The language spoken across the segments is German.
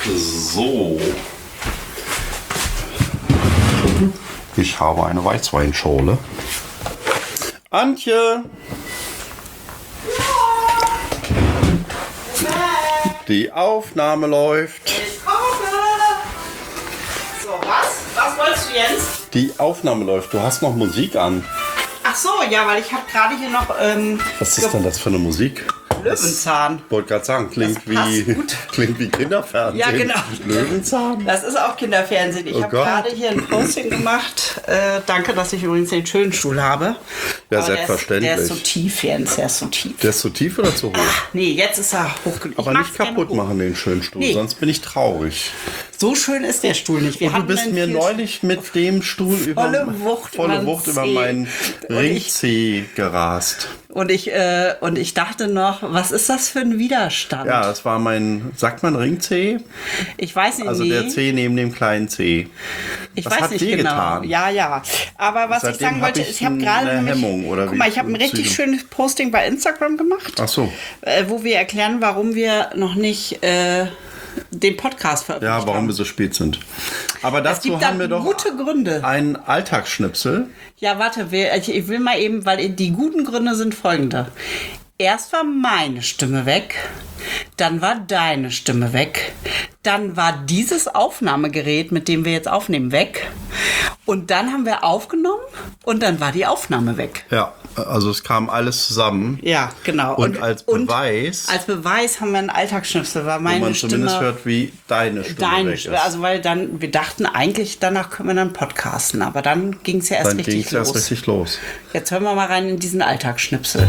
So. Ich habe eine Weißweinschorle. Antje! Die Aufnahme läuft. Ich komme! So, was wolltest du, Jens? Die Aufnahme läuft. Du hast noch Musik an. Ach so, ja, weil ich habe gerade hier noch Was ist denn das für eine Musik? Löwenzahn. Ich wollte gerade sagen, klingt Das passt gut. wie Kinderfernsehen. Ja, genau. Löwenzahn? Das ist auch Kinderfernsehen. Ich Oh habe Gott. gerade hier ein Posting gemacht. Danke, dass ich übrigens den schönen Stuhl habe. Ja, Aber selbstverständlich. Der ist so tief, Jens, der ist so tief. Der ist zu tief oder zu hoch? Nee, jetzt ist er hochgelegt. Aber nicht kaputt machen den schönen Stuhl, Nee. sonst bin ich traurig. So schön ist der Stuhl nicht. Wir Du hatten bist einen mir viel- neulich mit dem Stuhl Volle Wucht über Zeh. meinen Und Ringzeh gerast. Und ich dachte noch, was ist das für ein Widerstand? Ja, das war sagt man Ringzeh? Ich weiß nicht. Also der Zeh neben dem kleinen Zeh. Ich Das weiß hat nicht weh genau. getan. Ja. Aber was Seitdem ich sagen wollte, hab ich ich habe gerade eine nämlich- Hemmung, oder guck wie? mal, ich habe ein richtig Züge. schönes Posting bei Instagram gemacht, Ach so. wo wir erklären, warum wir noch nicht den Podcast veröffentlicht Ja, warum haben. wir so spät sind. Aber Es dazu gibt haben wir da doch gute Gründe. einen Alltagsschnipsel. Ja, warte, ich will mal eben, weil die guten Gründe sind folgende. Erst war meine Stimme weg, dann war deine Stimme weg, dann war dieses Aufnahmegerät, mit dem wir jetzt aufnehmen, weg und dann haben wir aufgenommen und dann war die Aufnahme weg. Ja, also es kam alles zusammen. Ja, genau. Und als Beweis, als Beweis haben wir einen Alltagsschnipsel, weil wo meine man zumindest Stimme... hört, wie deine Stimme Deine weg Stimme, ist. also weil dann, wir dachten eigentlich, danach können wir dann podcasten, aber dann ging es ja erst Dann ging richtig es erst los. richtig los. Jetzt hören wir mal rein in diesen Alltagsschnipsel.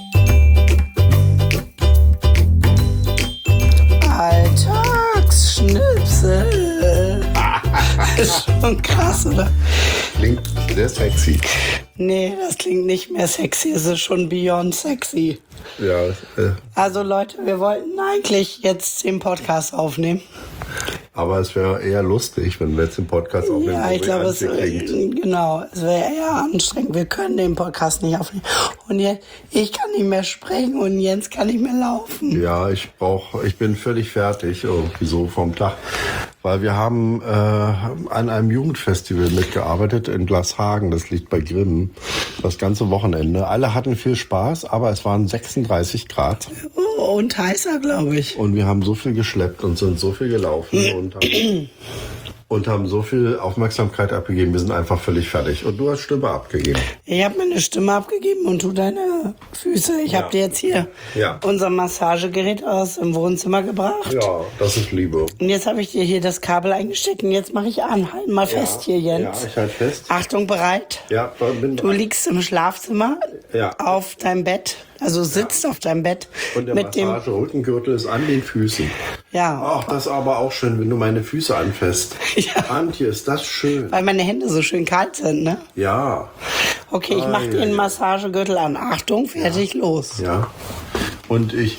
Alltagsschnipsel. Ist schon krass, oder? Klingt sehr sexy. Nee, das klingt nicht mehr sexy. Es ist schon beyond sexy. Ja, Also Leute, wir wollten eigentlich jetzt den Podcast aufnehmen. aber es wäre eher lustig, wenn wir jetzt den Podcast aufnehmen. Ja, wo ich wir glaube, Antje klingt. genau, es wäre eher anstrengend. Wir können den Podcast nicht aufnehmen. Und jetzt, ich kann nicht mehr sprechen und Jens kann nicht mehr laufen. Ja, ich bin völlig fertig, irgendwie so vom Tag. Weil wir haben an einem Jugendfestival mitgearbeitet in Glashagen, das liegt bei Grimm, das ganze Wochenende. Alle hatten viel Spaß, aber es waren 36 Grad. Oh, und heißer, glaube ich. Und wir haben so viel geschleppt und sind so viel gelaufen und haben so viel Aufmerksamkeit abgegeben. Wir sind einfach völlig fertig. Und du hast Stimme abgegeben. Ich habe meine Stimme abgegeben und du deine Füße. Ich habe dir jetzt hier Ja. unser Massagegerät aus dem Wohnzimmer gebracht. Ja, das ist Liebe. Und jetzt habe ich dir hier das Kabel eingesteckt und jetzt mache ich an. Halt mal fest hier, Jens. Ja, ich halte fest. Achtung, bereit? Ja, bin Du liegst im Schlafzimmer Ja. auf deinem Bett, also sitzt auf deinem Bett Und der mit dem, Massage-Rückengürtel ist an den Füßen. ja, Ach, das ist aber auch schön, wenn du meine Füße anfasst. Ja. Antje, ist das schön. weil meine Hände so schön kalt sind, ne? Ja, Okay, ich mache ja, den ja. Massagegürtel an. Achtung, fertig, los. ja. Und ich,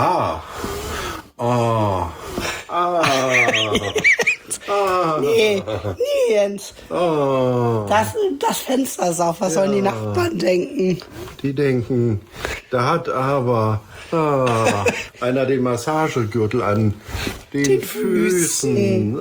Nee, Jens. oh. Das Fenster ist auf. Was sollen die Nachbarn denken? Die denken, da hat aber einer den Massagegürtel an den Füßen.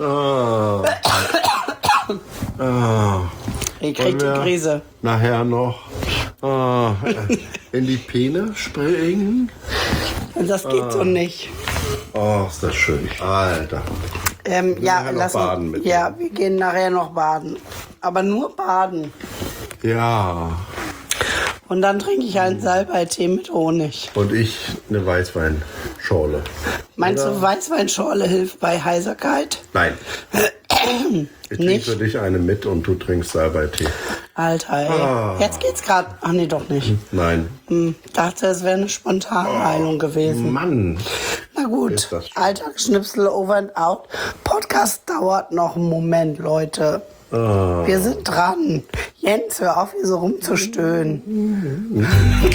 Ich krieg die Wollen wir Krise. Nachher noch in die Peene springen. Das geht so nicht. Oh, ist das schön. Alter. Ja, nachher noch lass baden mit ja, wir gehen nachher noch baden. Aber nur baden. Ja. Und dann trinke ich einen Salbeitee mit Honig. Und ich eine Weißweinschorle. Meinst du, Weißweinschorle hilft bei Heiserkeit? Nein. Ich trinke Nicht? für dich eine mit und du trinkst Salbeitee. Alter, ey. Jetzt geht's gerade. Ach nee, doch nicht. Nein. Dachte, es wäre eine Spontanheilung gewesen. Mann. Na gut, Ist das schön. Alltagsschnipsel over and out. Podcast dauert noch einen Moment, Leute. Wir sind dran. Jens, hör auf, hier so rumzustöhnen.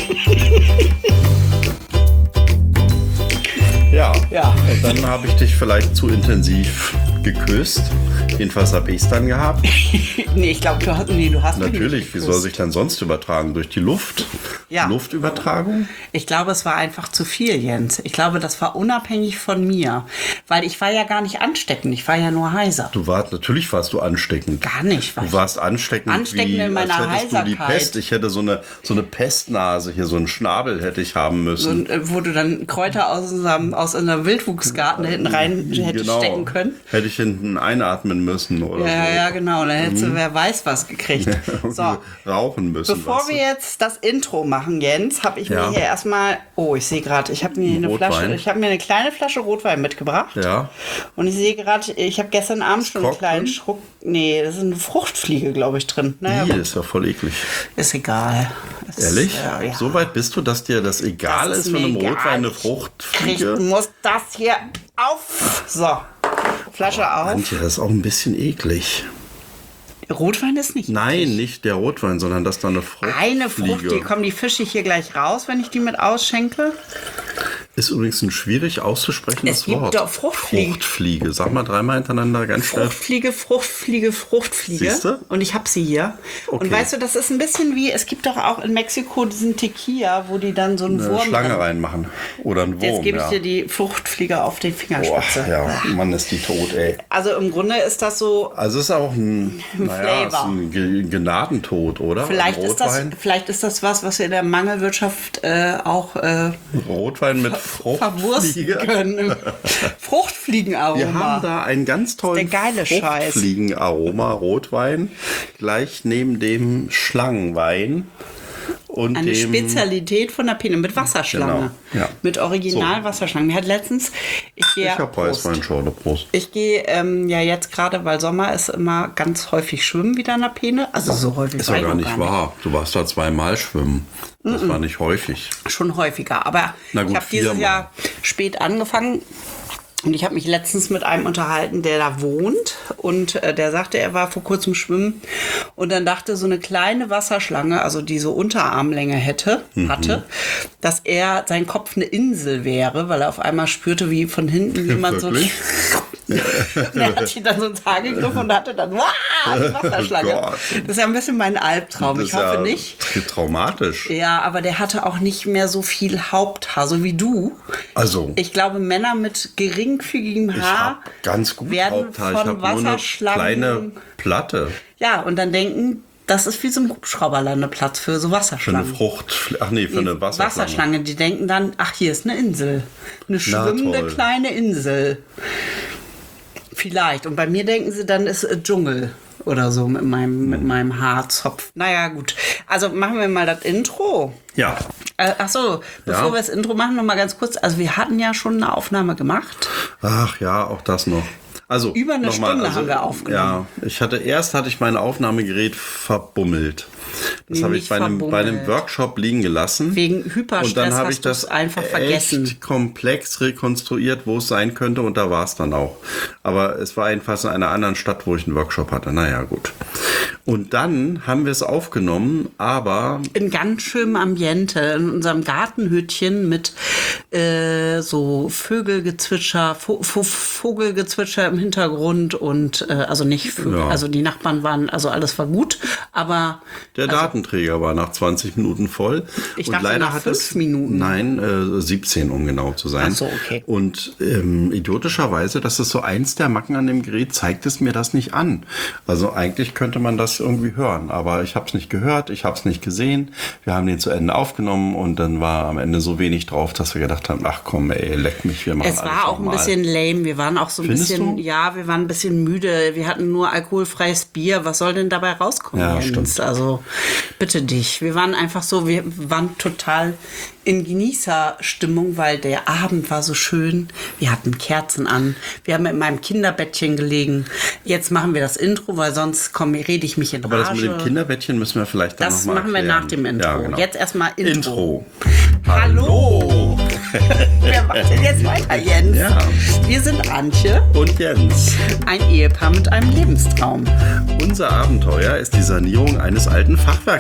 Ja. Ja. Und dann habe ich dich vielleicht zu intensiv geküsst. Jedenfalls habe ich es dann gehabt. Nee, ich glaube, du hast mich Natürlich, nicht wie soll geküsst. sich denn sonst übertragen? Durch die Luft? Ja. Luftübertragung? Ich glaube, es war einfach zu viel, Jens. Ich glaube, das war unabhängig von mir. Weil ich war ja gar nicht ansteckend, ich war ja nur heiser. Natürlich warst du ansteckend. Gar nicht. Du warst ansteckend wie, in meiner als hättest du die Heiserkeit. Pest. Ich hätte so eine Pestnase hier, so einen Schnabel hätte ich haben müssen. Und, wo du dann Kräuter aus einem Wildwuchsgarten da hinten rein hättest stecken können. Hätte ich hinten einatmen müssen oder so. Ja, genau. Dann hättest du wer weiß was gekriegt. So. Rauchen müssen. Bevor wir jetzt das Intro machen, Jens, habe ich mir hier erstmal, ich sehe gerade, ich habe mir eine kleine Flasche Rotwein mitgebracht. Ja. Und ich sehe gerade, ich habe gestern Abend schon einen kleinen Schluck, nee, das ist eine Fruchtfliege, glaube ich, drin. Naja, das ist ja voll eklig. Ist egal. Ehrlich? Ja. So weit bist du, dass dir das egal ist, von einem Rotwein eine Fruchtfliege? Ich muss das hier auf. So, Flasche auf. Antje, das ist auch ein bisschen eklig. Rotwein ist nicht. Nein, nicht der Rotwein, sondern dass da eine Fruchtfliege. Eine Frucht, kommen die Fische hier gleich raus, wenn ich die mit ausschenke. Ist übrigens ein schwierig auszusprechendes Wort. Es gibt doch Fruchtfliege. Fruchtfliege. Sag mal dreimal hintereinander ganz schnell. Fruchtfliege. Siehste? Und ich habe sie hier. Okay. Und weißt du, das ist ein bisschen wie, es gibt doch auch in Mexiko diesen Tequila, wo die dann so einen Eine Wurm Schlange reinmachen. Oder einen Wurm, Jetzt gebe ich dir die Fruchtfliege auf die Fingerspitze. Ja, Mann, ist die tot, ey. Also im Grunde ist das so. Also es ist auch ein Gnadentod, oder? Vielleicht ist das was wir in der Mangelwirtschaft auch Rotwein mit verwursten Fruchtfliege können. Fruchtfliegenaroma. Wir haben da einen ganz tollen Fruchtfliegenaroma, Rotwein, gleich neben dem Schlangenwein. Und eine Spezialität von der Pene mit Wasserschlange. Genau, ja. Mit Original-Wasserschlange. Mir hat letztens... Ich habe Weißwein schon, Prost. Ich gehe jetzt gerade, weil Sommer ist, immer ganz häufig schwimmen wieder in der Pene. Also so häufig ist ja gar nicht wahr. Du warst da 2-mal schwimmen. Das war nicht häufig. Schon häufiger. Aber ich habe dieses Jahr spät angefangen. Und ich habe mich letztens mit einem unterhalten, der da wohnt. Und der sagte, er war vor kurzem schwimmen. Und dann dachte, so eine kleine Wasserschlange, also die so Unterarmlänge hatte, dass sein Kopf eine Insel wäre, weil er auf einmal spürte, wie von hinten jemand so... Er hat sich dann so ins Haar gegriffen und hatte dann die Wasserschlange. Oh Gott. Das ist ja ein bisschen mein Albtraum. Ich hoffe nicht. Traumatisch. Ja, aber der hatte auch nicht mehr so viel Haupthaar, so wie du. Also. Ich glaube, Männer mit geringfügigem Ich Haar habe ganz gut werden Haupthaar. Ich von habe nur eine Wasserschlangen kleine Platte. Ja, und dann denken, das ist wie so ein Hubschrauberlandeplatz für so Wasserschlangen. Für eine Wasserschlange. Wasserschlange, die denken dann, ach, hier ist eine Insel. Eine schwimmende kleine Insel. Vielleicht. Und bei mir denken sie, dann ist Dschungel oder so mit meinem Haarzopf. Naja, gut. Also machen wir mal das Intro. Ja. Bevor wir das Intro machen, noch mal ganz kurz. Also wir hatten ja schon eine Aufnahme gemacht. Ach ja, auch das noch. Also über eine Stunde haben wir aufgenommen. Ja, erst hatte ich mein Aufnahmegerät verbummelt. Das habe ich bei einem Workshop liegen gelassen. Wegen Hyperstress und dann habe ich das einfach vergessen. Echt komplex rekonstruiert, wo es sein könnte, und da war es dann auch. Aber es war jedenfalls in einer anderen Stadt, wo ich einen Workshop hatte. Naja, gut. Und dann haben wir es aufgenommen, aber... In ganz schönem Ambiente, in unserem Gartenhütchen mit so Vögelgezwitscher, Vogelgezwitscher im Hintergrund und also nicht Vögel, also die Nachbarn waren, also alles war gut, aber... Der Datenträger war nach 20 Minuten voll. Ich dachte leider nach 5 Minuten. Nein, 17, um genau zu sein. Ach so, okay. Und idiotischerweise, das ist so eins der Macken an dem Gerät, zeigt es mir das nicht an. Also eigentlich könnte man das irgendwie hören, aber ich habe es nicht gehört, ich habe es nicht gesehen. Wir haben den zu Ende aufgenommen und dann war am Ende so wenig drauf, dass wir gedacht haben, ach komm, ey, leck mich, wir machen alles Es war auch ein bisschen lame, wir waren auch so ein bisschen, du? Ja, wir waren ein bisschen müde, wir hatten nur alkoholfreies Bier, was soll denn dabei rauskommen? Ja, Jens? stimmt. Also bitte dich, wir waren einfach so, wir waren total in Genießerstimmung, weil der Abend war so schön, wir hatten Kerzen an, wir haben in meinem Kinderbettchen gelegen, jetzt machen wir das Intro, weil sonst rede ich mich in Rage. Aber das mit dem Kinderbettchen müssen wir vielleicht dann Das nochmal machen wir nach dem Intro. Ja, genau. Jetzt erstmal Intro. Hallo! Wer macht denn jetzt weiter, Jens? Ja. Wir sind Antje Und Jens. ein Ehepaar mit einem Lebenstraum. Unser Abenteuer ist die Sanierung eines alten Fachwerkhauses.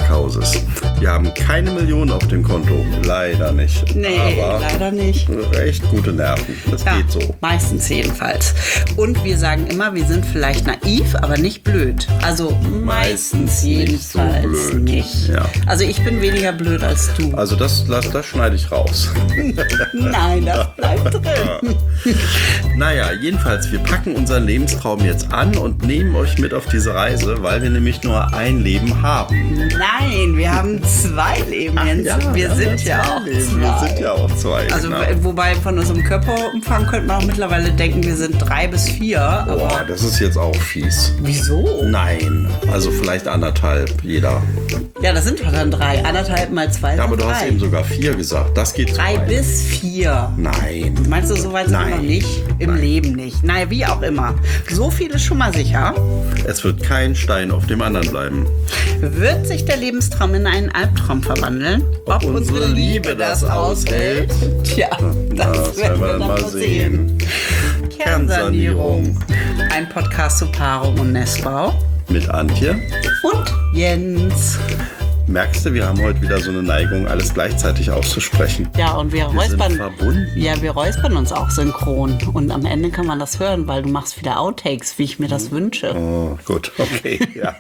Packhauses. Wir haben keine Millionen auf dem Konto. Leider nicht. Nee, aber leider nicht. echt gute Nerven. Das Ja, geht so. meistens jedenfalls. Und wir sagen immer, wir sind vielleicht naiv, aber nicht blöd. Also meistens nicht so jedenfalls blöd. nicht. Ja. Also ich bin weniger blöd als du. Also das schneide ich raus. Nein, das bleibt drin. Naja, jedenfalls, wir packen unseren Lebenstraum jetzt an und nehmen euch mit auf diese Reise, weil wir nämlich nur ein Leben haben. Nein, wir haben 2 Leben, Jens. Wir sind ja auch Wir 2. sind ja auch 2. Also genau. wobei von unserem Körperumfang könnte man auch mittlerweile denken, wir sind 3 bis 4. Boah, das ist jetzt auch fies. Wieso? Nein, also vielleicht 1,5 jeder. Ja, das sind doch dann 3. 1,5 mal 2 Ja, aber sind du hast 3. eben sogar 4 gesagt. Das geht zu 3 weit. bis 4. Nein. Meinst du, so weit sind wir Nein. noch nicht? Im Leben nicht. Naja, wie auch immer. So viel ist schon mal sicher. Es wird kein Stein auf dem anderen bleiben. Wird sich der Lebenstraum in einen Albtraum verwandeln? Ob unsere Liebe das aushält? Tja, das werden wir dann mal sehen. Kernsanierung. Ein Podcast zu Paarung und Nestbau. Mit Antje. Und Jens. Merkst du, wir haben heute wieder so eine Neigung, alles gleichzeitig auszusprechen. Ja, und wir Wir sind räuspern. verbunden. Ja, wir räuspern uns auch synchron. Und am Ende kann man das hören, weil du machst wieder Outtakes, wie ich mir das wünsche. Oh, gut, okay, ja.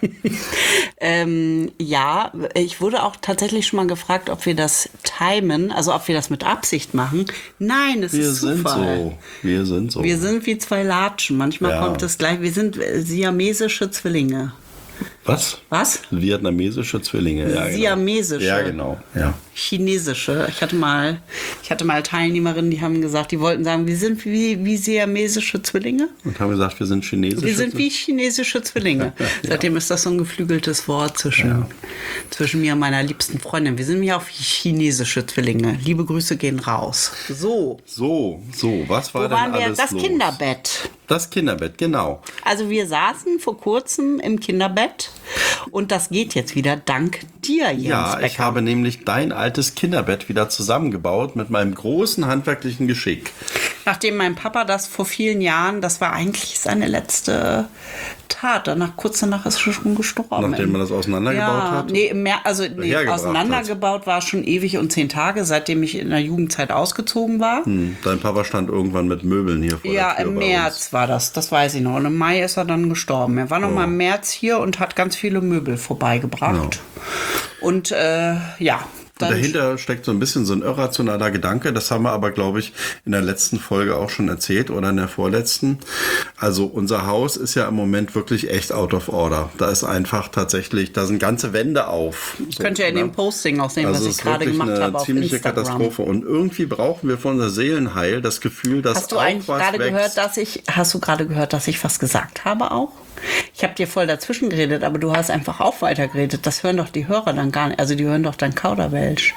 Ja, ich wurde auch tatsächlich schon mal gefragt, ob wir das timen, also ob wir das mit Absicht machen. Nein, es Wir ist sind Zufall. so. Wir sind so. Wir sind wie 2 Latschen. Manchmal Ja. kommt es gleich. Wir sind siamesische Zwillinge. Was? Was? Vietnamesische Zwillinge, ja. Genau. Siamesische. Ja, genau. Ja. Chinesische. Ich hatte mal Teilnehmerinnen, die haben gesagt, die wollten sagen, wir sind wie siamesische Zwillinge. Und haben gesagt, wir sind chinesische. Wir sind wie chinesische Zwillinge. Seitdem ist das so ein geflügeltes Wort zwischen mir und meiner liebsten Freundin. Wir sind ja auch wie chinesische Zwillinge. Liebe Grüße gehen raus. So. So, was war Wo denn waren wir? alles Das los? Kinderbett. Das Kinderbett, genau. Also wir saßen vor kurzem im Kinderbett und das geht jetzt wieder dank dir, Jens Ja, Becker. ich habe nämlich dein altes Kinderbett wieder zusammengebaut mit meinem großen handwerklichen Geschick. Nachdem mein Papa das vor vielen Jahren, das war eigentlich seine letzte Tat. Kurz danach ist er schon gestorben. Nachdem man das auseinandergebaut hat? Nee, Hergebracht auseinandergebaut war schon ewig und 10 Tage, seitdem ich in der Jugendzeit ausgezogen war. Dein Papa stand irgendwann mit Möbeln hier vor Ja, der Tür im bei März war das weiß ich noch. Und im Mai ist er dann gestorben. Er war noch mal im März hier und hat ganz viele Möbel vorbeigebracht. Und ja. Und dahinter steckt so ein bisschen so ein irrationaler Gedanke. Das haben wir aber, glaube ich, in der letzten Folge auch schon erzählt oder in der vorletzten. Also unser Haus ist ja im Moment wirklich echt out of order. Da ist einfach tatsächlich, da sind ganze Wände auf. So, Könnt ihr in ne? dem Posting auch sehen, Also was es ich ist gerade wirklich gemacht eine habe auf ziemliche Instagram. Katastrophe. Und irgendwie brauchen wir für unser Seelenheil das Gefühl, dass Hast du auch eigentlich was gerade wächst. hast du gerade gehört, dass ich was gesagt habe auch? Ich habe dir voll dazwischen geredet, aber du hast einfach auch weitergeredet. Das hören doch die Hörer dann gar nicht. Also die hören doch dein Kauderwelsch.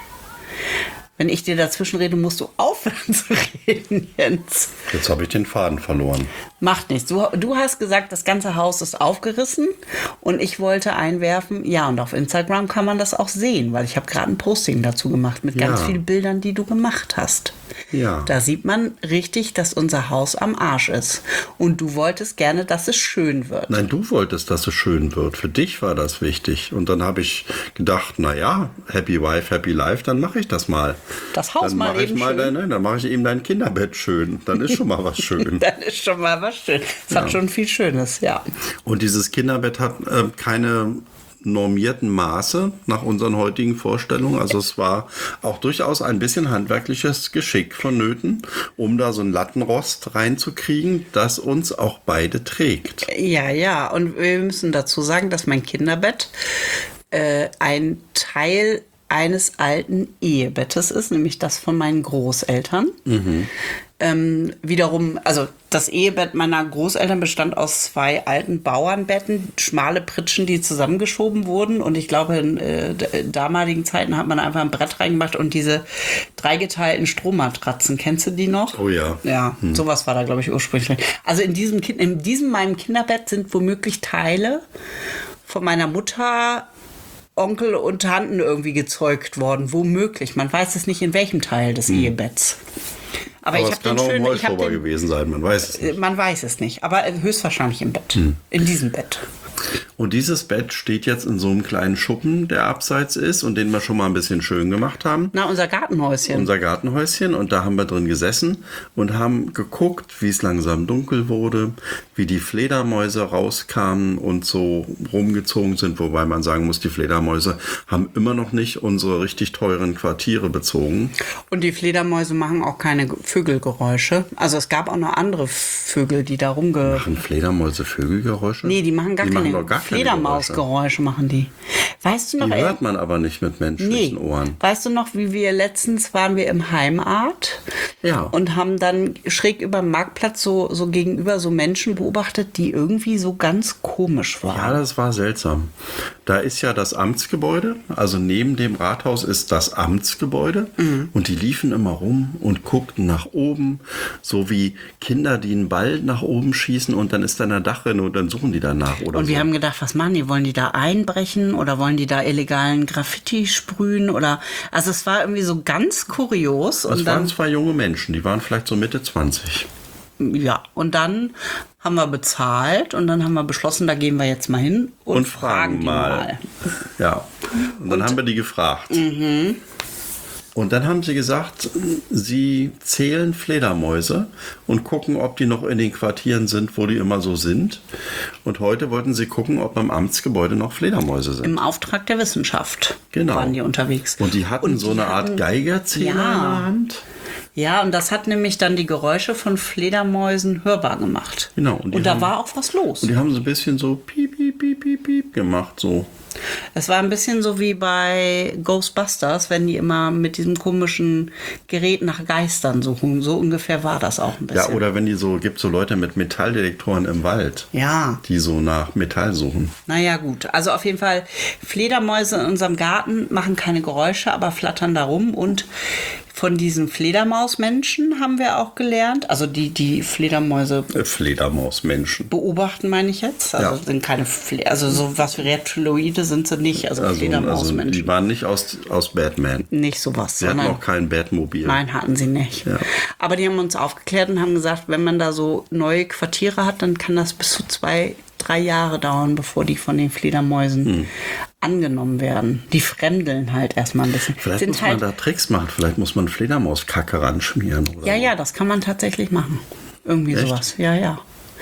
Wenn ich dir dazwischen rede, musst du aufhören zu reden, Jens. Jetzt habe ich den Faden verloren. Macht nichts. Du hast gesagt, das ganze Haus ist aufgerissen und ich wollte einwerfen, ja, und auf Instagram kann man das auch sehen, weil ich habe gerade ein Posting dazu gemacht mit ganz Ja. vielen Bildern, die du gemacht hast. Ja. Da sieht man richtig, dass unser Haus am Arsch ist. Und du wolltest gerne, dass es schön wird. Nein, du wolltest, dass es schön wird. Für dich war das wichtig. Und dann habe ich gedacht, naja, Happy Wife, Happy Life, dann mache ich das mal. Das Haus Dann mal mache ich eben mal schön. dann mache ich eben dein Kinderbett schön. Dann ist schon mal was schön. Dann ist schon mal was schön. Es hat schon viel Schönes, ja. Und dieses Kinderbett hat keine normierten Maße nach unseren heutigen Vorstellungen. Also es war auch durchaus ein bisschen handwerkliches Geschick vonnöten, um da so ein Lattenrost reinzukriegen, das uns auch beide trägt. Ja. Und wir müssen dazu sagen, dass mein Kinderbett ein Teil eines alten Ehebettes ist, nämlich das von meinen Großeltern. Wiederum, also das Ehebett meiner Großeltern bestand aus 2 alten Bauernbetten, schmale Pritschen, die zusammengeschoben wurden. Und ich glaube, in damaligen Zeiten hat man einfach ein Brett reingemacht und diese 3-geteilten Strohmatratzen. Kennst du die noch? Oh ja. Ja, sowas war da, glaube ich, ursprünglich drin. Also in diesem meinem Kinderbett sind womöglich Teile von meiner Mutter, Onkel und Tanten irgendwie gezeugt worden. Womöglich. Man weiß es nicht, in welchem Teil des Ehebetts. Aber ich es habe kann den auch ein schönen. Ich hab Heuschrauber den, gewesen sein, man weiß es nicht. man weiß es nicht, aber höchstwahrscheinlich im Bett. In diesem Bett. Und dieses Bett steht jetzt in so einem kleinen Schuppen, der abseits ist und den wir schon mal ein bisschen schön gemacht haben. Na, unser Gartenhäuschen. Unser Gartenhäuschen. Und da haben wir drin gesessen und haben geguckt, wie es langsam dunkel wurde, wie die Fledermäuse rauskamen und so rumgezogen sind. Wobei man sagen muss, die Fledermäuse haben immer noch nicht unsere richtig teuren Quartiere bezogen. Und die Fledermäuse machen auch keine Vögelgeräusche. Also es gab auch noch andere Vögel, die da Machen Fledermäuse Vögelgeräusche? Nee, die machen gar keine doch gar keine Fledermausgeräusche machen die. Weißt du noch? Die hört man aber nicht mit menschlichen Ohren. Weißt du noch, wie wir letztens waren wir im Heimart Ja. und haben dann schräg über dem Marktplatz so gegenüber so Menschen beobachtet, die irgendwie so ganz komisch waren. Ja, das war seltsam. Da ist ja das Amtsgebäude, also neben dem Rathaus ist das Amtsgebäude und die liefen immer rum und guckten nach oben, so wie Kinder, die einen Ball nach oben schießen und dann ist da eine Dachrinne und dann suchen die danach oder Und so. wir haben gedacht, was machen die? Wollen die da einbrechen oder wollen die da illegalen Graffiti sprühen? Oder also es war irgendwie so ganz kurios. Das Und waren dann, zwei junge Menschen, die waren vielleicht so Mitte 20. ja, und dann haben wir bezahlt und dann haben wir beschlossen, da gehen wir jetzt mal hin und fragen die mal. Ja, und dann haben wir die gefragt. Und dann haben sie gesagt, sie zählen Fledermäuse und gucken, ob die noch in den Quartieren sind, wo die immer so sind. Und heute wollten sie gucken, ob im Amtsgebäude noch Fledermäuse sind. Im Auftrag der Wissenschaft Genau. waren die unterwegs. Und die hatten so eine Art Geigerzähler in der Hand. Ja, und das hat nämlich dann die Geräusche von Fledermäusen hörbar gemacht. Genau. Und da war auch was los. Und die haben so ein bisschen so piep, piep, piep, piep, piep gemacht, so. Es war ein bisschen so wie bei Ghostbusters, wenn die immer mit diesem komischen Gerät nach Geistern suchen. So ungefähr war das auch ein bisschen. Ja, oder wenn die so, gibt so Leute mit Metalldetektoren im Wald, Ja. die so nach Metall suchen. Naja, gut. Also auf jeden Fall, Fledermäuse in unserem Garten machen keine Geräusche, aber flattern da rum. Und von diesen Fledermausmenschen haben wir auch gelernt, also die Fledermäuse Fledermausmenschen. beobachten, meine ich jetzt. Also Ja. sind keine, also so was wie Reptiloide sind sie nicht, also Fledermausmenschen. Die waren nicht aus Batman. Nicht sowas, Sie hatten sondern auch kein Batmobil. nein, hatten sie nicht. Ja. Aber die haben uns aufgeklärt und haben gesagt, wenn man da so neue Quartiere hat, dann kann das bis zu 2-3 Jahre dauern, bevor die von den Fledermäusen angenommen werden. Die fremdeln halt erstmal ein bisschen. Vielleicht muss man da Tricks machen. Vielleicht muss man Fledermauskacke ranschmieren. Oder Ja, so. ja, das kann man tatsächlich machen. Irgendwie Echt? sowas. Ja, ja.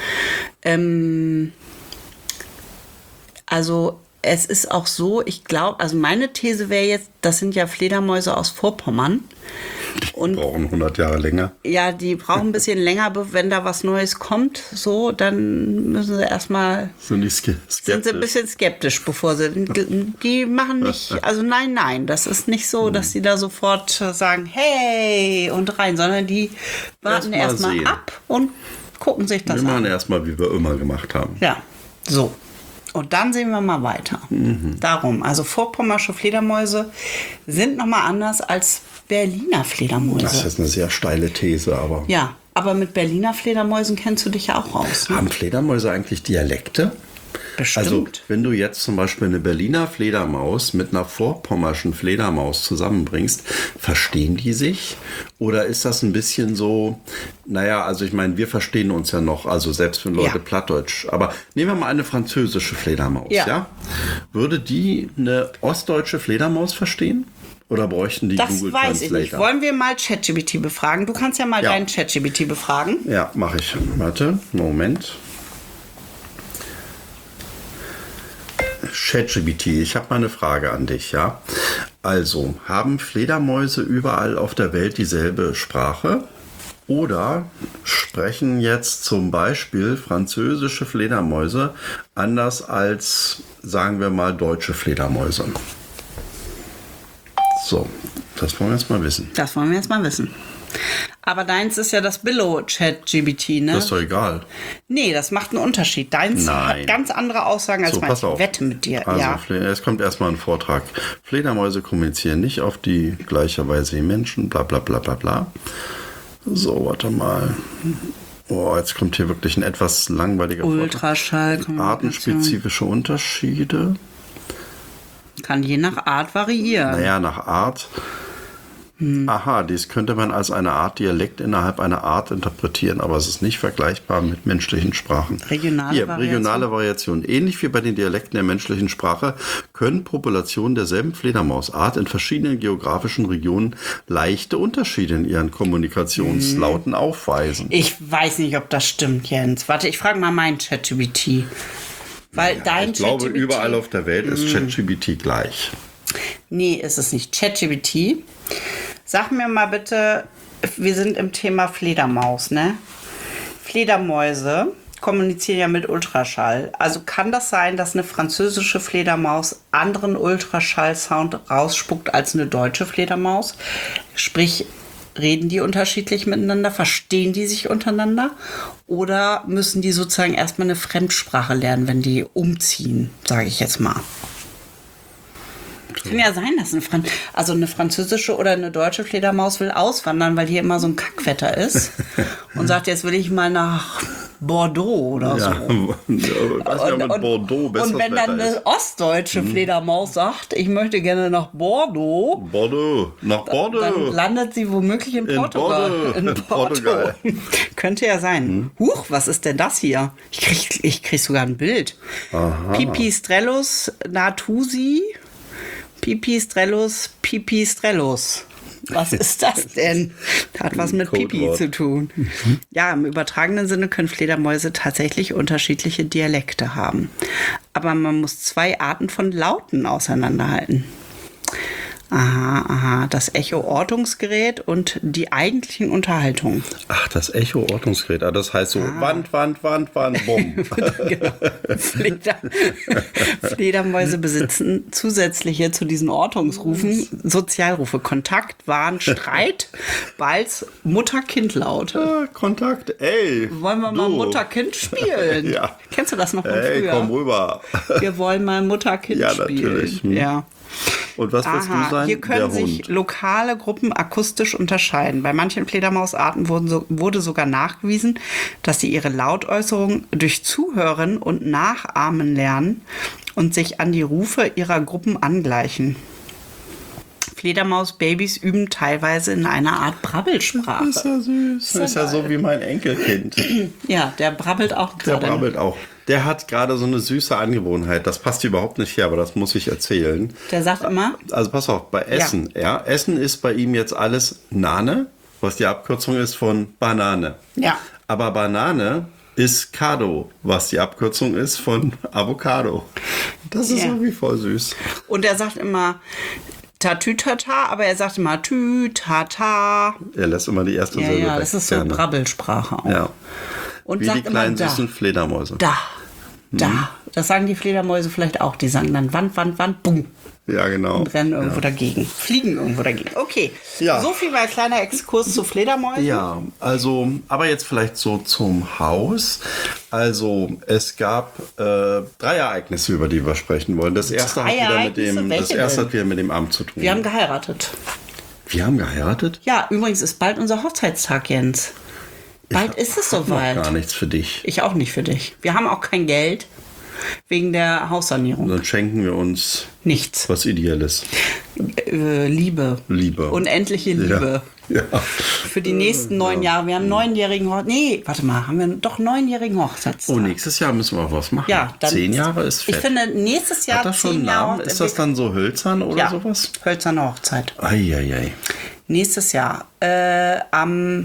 Also es ist auch so, ich glaube, also meine These wäre jetzt, das sind ja Fledermäuse aus Vorpommern. Die brauchen 100 Jahre länger. Ja, die brauchen ein bisschen länger, wenn da was Neues kommt, so, dann müssen sie erstmal, Sind die skeptisch? sind sie ein bisschen skeptisch, bevor sie, die machen nicht, also nein, das ist nicht so, dass sie da sofort sagen, hey, und rein, sondern die warten Erst mal erstmal sehen. ab und gucken sich das Wir machen an. erstmal, wie wir immer gemacht haben. Ja, so. Und dann sehen wir mal weiter. Darum, also vorpommersche Fledermäuse sind nochmal anders als Berliner Fledermäuse. Das ist jetzt eine sehr steile These, aber Ja, aber mit Berliner Fledermäusen kennst du dich ja auch aus. Ne? haben Fledermäuse eigentlich Dialekte? Bestimmt. Also, wenn du jetzt zum Beispiel eine Berliner Fledermaus mit einer vorpommerschen Fledermaus zusammenbringst, verstehen die sich? Oder ist das ein bisschen so, naja, also ich meine, wir verstehen uns ja noch, also selbst wenn Leute Ja. Plattdeutsch, aber nehmen wir mal eine französische Fledermaus, Ja. ja? Würde die eine ostdeutsche Fledermaus verstehen? Oder bräuchten die Das Google weiß ich Translator? nicht. Wollen wir mal ChatGPT befragen? Du kannst ja mal Ja. deinen ChatGPT befragen. Ja, mache ich. Warte, Moment. ChatGPT, ich habe mal eine Frage an dich, ja? Also, haben Fledermäuse überall auf der Welt dieselbe Sprache? Oder sprechen jetzt zum Beispiel französische Fledermäuse anders als, sagen wir mal, deutsche Fledermäuse? So, das wollen wir jetzt mal wissen. Das wollen wir jetzt mal wissen. Aber deins ist ja das Billo-ChatGPT, ne? Das ist doch egal. Nee, das macht einen Unterschied. Deins Nein. hat ganz andere Aussagen als So, meins. pass auf. Ich wette mit dir. Also, ja. es kommt erstmal ein Vortrag. Fledermäuse kommunizieren nicht auf die gleiche Weise wie Menschen, bla bla bla bla bla. So, warte mal. Oh, jetzt kommt hier wirklich ein etwas langweiliger Ultraschall. Vortrag. Artenspezifische Unterschiede. Kann je nach Art variieren. Naja, nach Art. Aha, dies könnte man als eine Art Dialekt innerhalb einer Art interpretieren, aber es ist nicht vergleichbar mit menschlichen Sprachen. Regionale Variation. Ähnlich wie bei den Dialekten der menschlichen Sprache können Populationen derselben Fledermausart in verschiedenen geografischen Regionen leichte Unterschiede in ihren Kommunikationslauten aufweisen. Ich weiß nicht, ob das stimmt, Jens. Warte, ich frage mal meinen ChatGPT. Weil dein Ich glaube, ChatGPT überall auf der Welt ist ChatGPT gleich. Nee, ist es nicht. ChatGPT. Sag mir mal bitte, wir sind im Thema Fledermaus, ne? Fledermäuse kommunizieren ja mit Ultraschall. Also kann das sein, dass eine französische Fledermaus anderen Ultraschallsound rausspuckt als eine deutsche Fledermaus? Sprich, reden die unterschiedlich miteinander? Verstehen die sich untereinander? Oder müssen die sozusagen erstmal eine Fremdsprache lernen, wenn die umziehen, sage ich jetzt mal? Kann ja sein, dass eine französische oder eine deutsche Fledermaus will auswandern, weil hier immer so ein Kackwetter ist und sagt, jetzt will ich mal nach Bordeaux oder so. Mit Bordeaux und wenn dann eine ostdeutsche Fledermaus sagt, ich möchte gerne nach Bordeaux, nach Bordeaux, dann landet sie womöglich in Portugal. In Portugal. Könnte ja sein. Huch, was ist denn das hier? Ich krieg sogar ein Bild. Aha. Pipistrellus natusi. Pipistrellus. Was ist das denn? Das hat was mit Pipi zu tun. Ja, im übertragenen Sinne können Fledermäuse tatsächlich unterschiedliche Dialekte haben. Aber man muss 2 Arten von Lauten auseinanderhalten. Aha, das Echo-Ortungsgerät und die eigentlichen Unterhaltungen. Ach, das Echo-Ortungsgerät. Das heißt so Wand, bumm. Genau. Fledermäuse besitzen zusätzliche zu diesen Ortungsrufen Sozialrufe. Kontakt, Warn, Streit, Balz, Mutter-Kind-Laute. Kontakt, ey. Wollen wir mal Mutter-Kind spielen? Ja. Kennst du das noch von Ey, früher? komm rüber. Wir wollen mal Mutter-Kind spielen. Ja, natürlich. Ja. Und was willst du sein? Hier können Der sich Hund. lokale Gruppen akustisch unterscheiden. Bei manchen Fledermausarten wurde sogar nachgewiesen, dass sie ihre Lautäußerung durch Zuhören und Nachahmen lernen und sich an die Rufe ihrer Gruppen angleichen. Fledermausbabys üben teilweise in einer Art Brabbelsprache. Das ist ja süß. Das ist ja so wie mein Enkelkind. Ja, der brabbelt auch Der gerade. brabbelt auch. Der hat gerade so eine süße Angewohnheit. Das passt überhaupt nicht her, aber das muss ich erzählen. Der sagt immer, Also pass auf, bei Essen. Ja. Essen ist bei ihm jetzt alles Nane, was die Abkürzung ist von Banane. ja, Aber Banane ist Kado, was die Abkürzung ist von Avocado. Das ist Ja. irgendwie voll süß. und er sagt immer Tatütata, aber er sagt immer Tütata. Er lässt immer die erste Ja, Silbe ja, weg. das ist so Gerne. Brabbelsprache auch. Ja. Und Wie sagt die kleinen immer da. süßen Fledermäuse. Da. Das sagen die Fledermäuse vielleicht auch. Die sagen dann Wand, bumm. Ja, genau. Und rennen irgendwo dagegen. Fliegen irgendwo dagegen. Okay. Ja. So viel mal kleiner Exkurs zu Fledermäusen. Ja, also, aber jetzt vielleicht so zum Haus. Also, es gab 3 Ereignisse, über die wir sprechen wollen. Das erste, hat 3 wieder, mit Ereignisse? dem, Welche das erste denn? hat wieder mit dem Amt zu tun. Wir haben geheiratet. Wir haben geheiratet? Ja, übrigens ist bald unser Hochzeitstag, Jens. Bald ist es Noch soweit. gar nichts für dich. Ich auch nicht für dich. Wir haben auch kein Geld wegen der Haussanierung. Dann schenken wir uns Nichts. was Ideelles. Liebe. Liebe. Unendliche Liebe. Ja. Für die nächsten 9 Jahre. Wir haben 9-jährigen haben wir doch 9-jährigen Hochzeitstag. Oh, nächstes Jahr müssen wir was machen. Ja, dann 10 Jahre ist fett. Ich finde, nächstes Jahr Hat das schon einen 10 Jahre. Namen? Ist das dann so hölzern oder ja, sowas? hölzerne Hochzeit. Eieiei. Nächstes Jahr. Am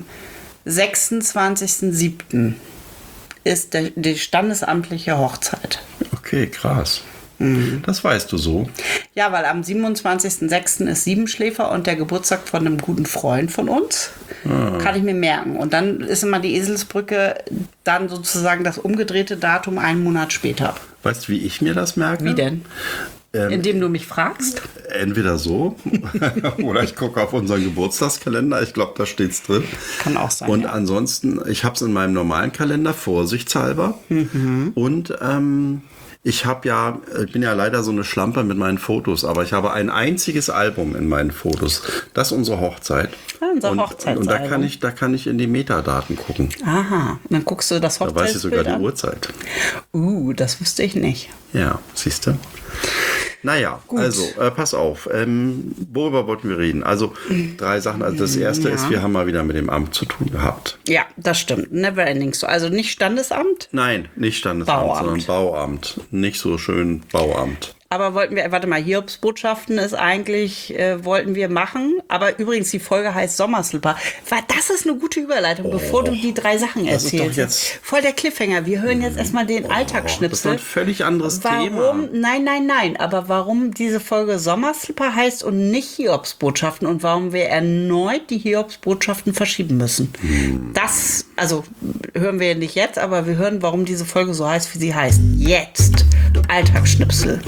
26.07. ist die standesamtliche Hochzeit. Okay, krass. Mhm. Das weißt du so. Ja, weil am 27.06. ist Siebenschläfer und der Geburtstag von einem guten Freund von uns. Kann ich mir merken. Und dann ist immer die Eselsbrücke dann sozusagen das umgedrehte Datum einen Monat später. Weißt du, wie ich mir das merke? Wie denn? Indem du mich fragst? Entweder so oder ich gucke auf unseren Geburtstagskalender. Ich glaube, da steht's drin. Kann auch sein. Und ja. ansonsten, ich habe es in meinem normalen Kalender, vorsichtshalber. Und ich bin ja leider so eine Schlampe mit meinen Fotos, aber ich habe ein einziges Album in meinen Fotos. Das ist unsere Hochzeit. Ja, unser und Hochzeitsalbum. da kann ich in die Metadaten gucken. Aha, und dann guckst du das Da weiß ich sogar Hochzeitsbild die an. Uhrzeit. Das wüsste ich nicht. Ja, siehst du? Naja, also pass auf. Worüber wollten wir reden? Also 3 Sachen. Also das erste ist, wir haben mal wieder mit dem Amt zu tun gehabt. Ja, das stimmt. Never ending. Also nicht Standesamt? Nein, nicht Standesamt, sondern Bauamt. Nicht so schön Bauamt. Aber warte mal, Hiobsbotschaften ist eigentlich, wollten wir machen. Aber übrigens, die Folge heißt Sommerslipper. Das ist eine gute Überleitung, bevor du die 3 Sachen das ist doch erzählst. jetzt Voll der Cliffhanger. Wir hören jetzt erstmal den Das ist Alltagsschnipsel. ein völlig anderes Warum? Thema. Nein. Aber warum diese Folge Sommerslipper heißt und nicht Hiobsbotschaften und warum wir erneut die Hiobsbotschaften verschieben müssen. Das, also hören wir nicht jetzt, aber wir hören, warum diese Folge so heißt, wie sie heißt. Jetzt. Alltagsschnipsel.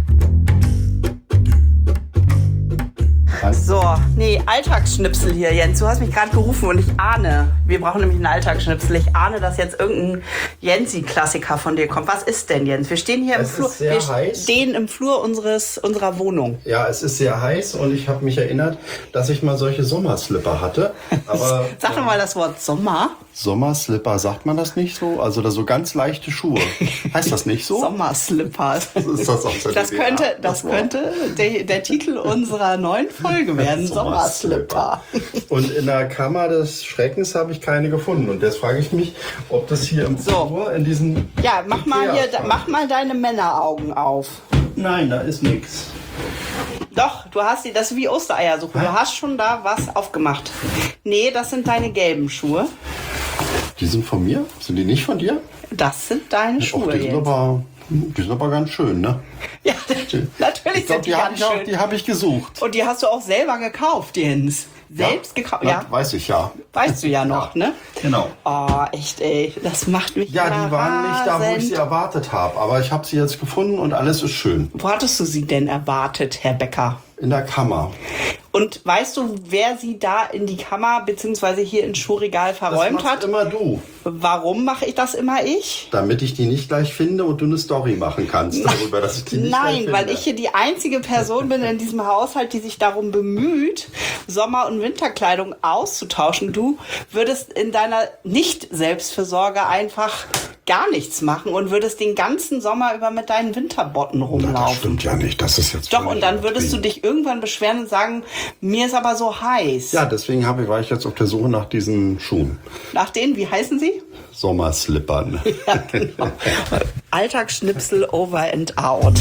So, Alltagsschnipsel hier, Jens. Du hast mich gerade gerufen und ich ahne, wir brauchen nämlich einen Alltagsschnipsel. Ich ahne, dass jetzt irgendein Jensi-Klassiker von dir kommt. Was ist denn, Jens? Wir stehen hier im Flur. Wir stehen im Flur unserer Wohnung. Ja, es ist sehr heiß und ich habe mich erinnert, dass ich mal solche Sommerslipper hatte. Aber Sag doch mal das Wort Sommer. Sommerslipper, sagt man das nicht so? Also da so ganz leichte Schuhe. Heißt das nicht so? Sommerslipper. Ist das aus der Das DDR? könnte der Titel unserer neuen Folge werden. Sommerslipper. Und in der Kammer des Schreckens habe ich keine gefunden. Und jetzt frage ich mich, ob das hier im Flur in diesen... Ja, mach mal deine Männeraugen auf. Nein, da ist nichts. Doch, das ist wie Ostereier suchen. Du hast schon da was aufgemacht. Nee, das sind deine gelben Schuhe. Die sind von mir? Sind die nicht von dir? Das sind deine Schuhe. Die sind aber ganz schön, ne? Ja, natürlich Ich glaube, sind die ganz schön. die habe ich gesucht. Und die hast du auch selber gekauft, Jens. Selbst gekauft, ja. Weiß ich ja. Weißt du ja noch, ne? Genau. Oh, echt, ey. Das macht mich Ja, die waren nicht da, wo ich rasend. sie erwartet habe. Aber ich habe sie jetzt gefunden und alles ist schön. Wo hattest du sie denn erwartet, Herr Becker? In der Kammer. Und weißt du, wer sie da in die Kammer bzw. hier ins Schuhregal verräumt Das machst hat? immer du. Warum mache ich das immer ich? Damit ich die nicht gleich finde und du eine Story machen kannst darüber, dass ich die nicht gleich Nein, finde. weil ich hier die einzige Person bin in diesem Haushalt, die sich darum bemüht, Sommer- und Winterkleidung auszutauschen. Du würdest in deiner Nicht-Selbstfürsorge einfach gar nichts machen und würdest den ganzen Sommer über mit deinen Winterbotten Na, das rumlaufen. stimmt ja nicht. Das ist jetzt Doch, völlig und dann würdest du übertrieben. dich irgendwann beschweren und sagen, mir ist aber so heiß. Ja, deswegen war ich jetzt auf der Suche nach diesen Schuhen. Nach denen, wie heißen sie? Sommerslippern. Ja, genau. Alltagsschnipsel over and out.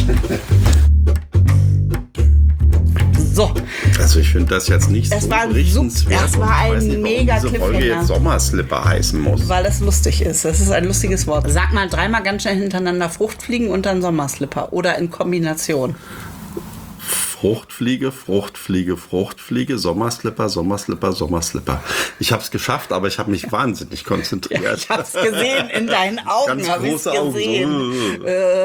So, Also ich finde das jetzt nicht Es so war ein berichtenswert. das war Und ich weiß ein nicht, warum mega diese Folge Cliffhanger. jetzt Sommerslipper heißen muss. weil es lustig ist. Das ist ein lustiges Wort. Sag mal 3-mal ganz schnell hintereinander Fruchtfliegen und dann Sommerslipper. Oder in Kombination. Fruchtfliege, Fruchtfliege, Fruchtfliege, Sommerslipper, Sommerslipper, Sommerslipper. Ich habe es geschafft, aber ich habe mich wahnsinnig konzentriert. Ich hab's gesehen, in deinen Augen Ganz habe ich's große Augen, gesehen.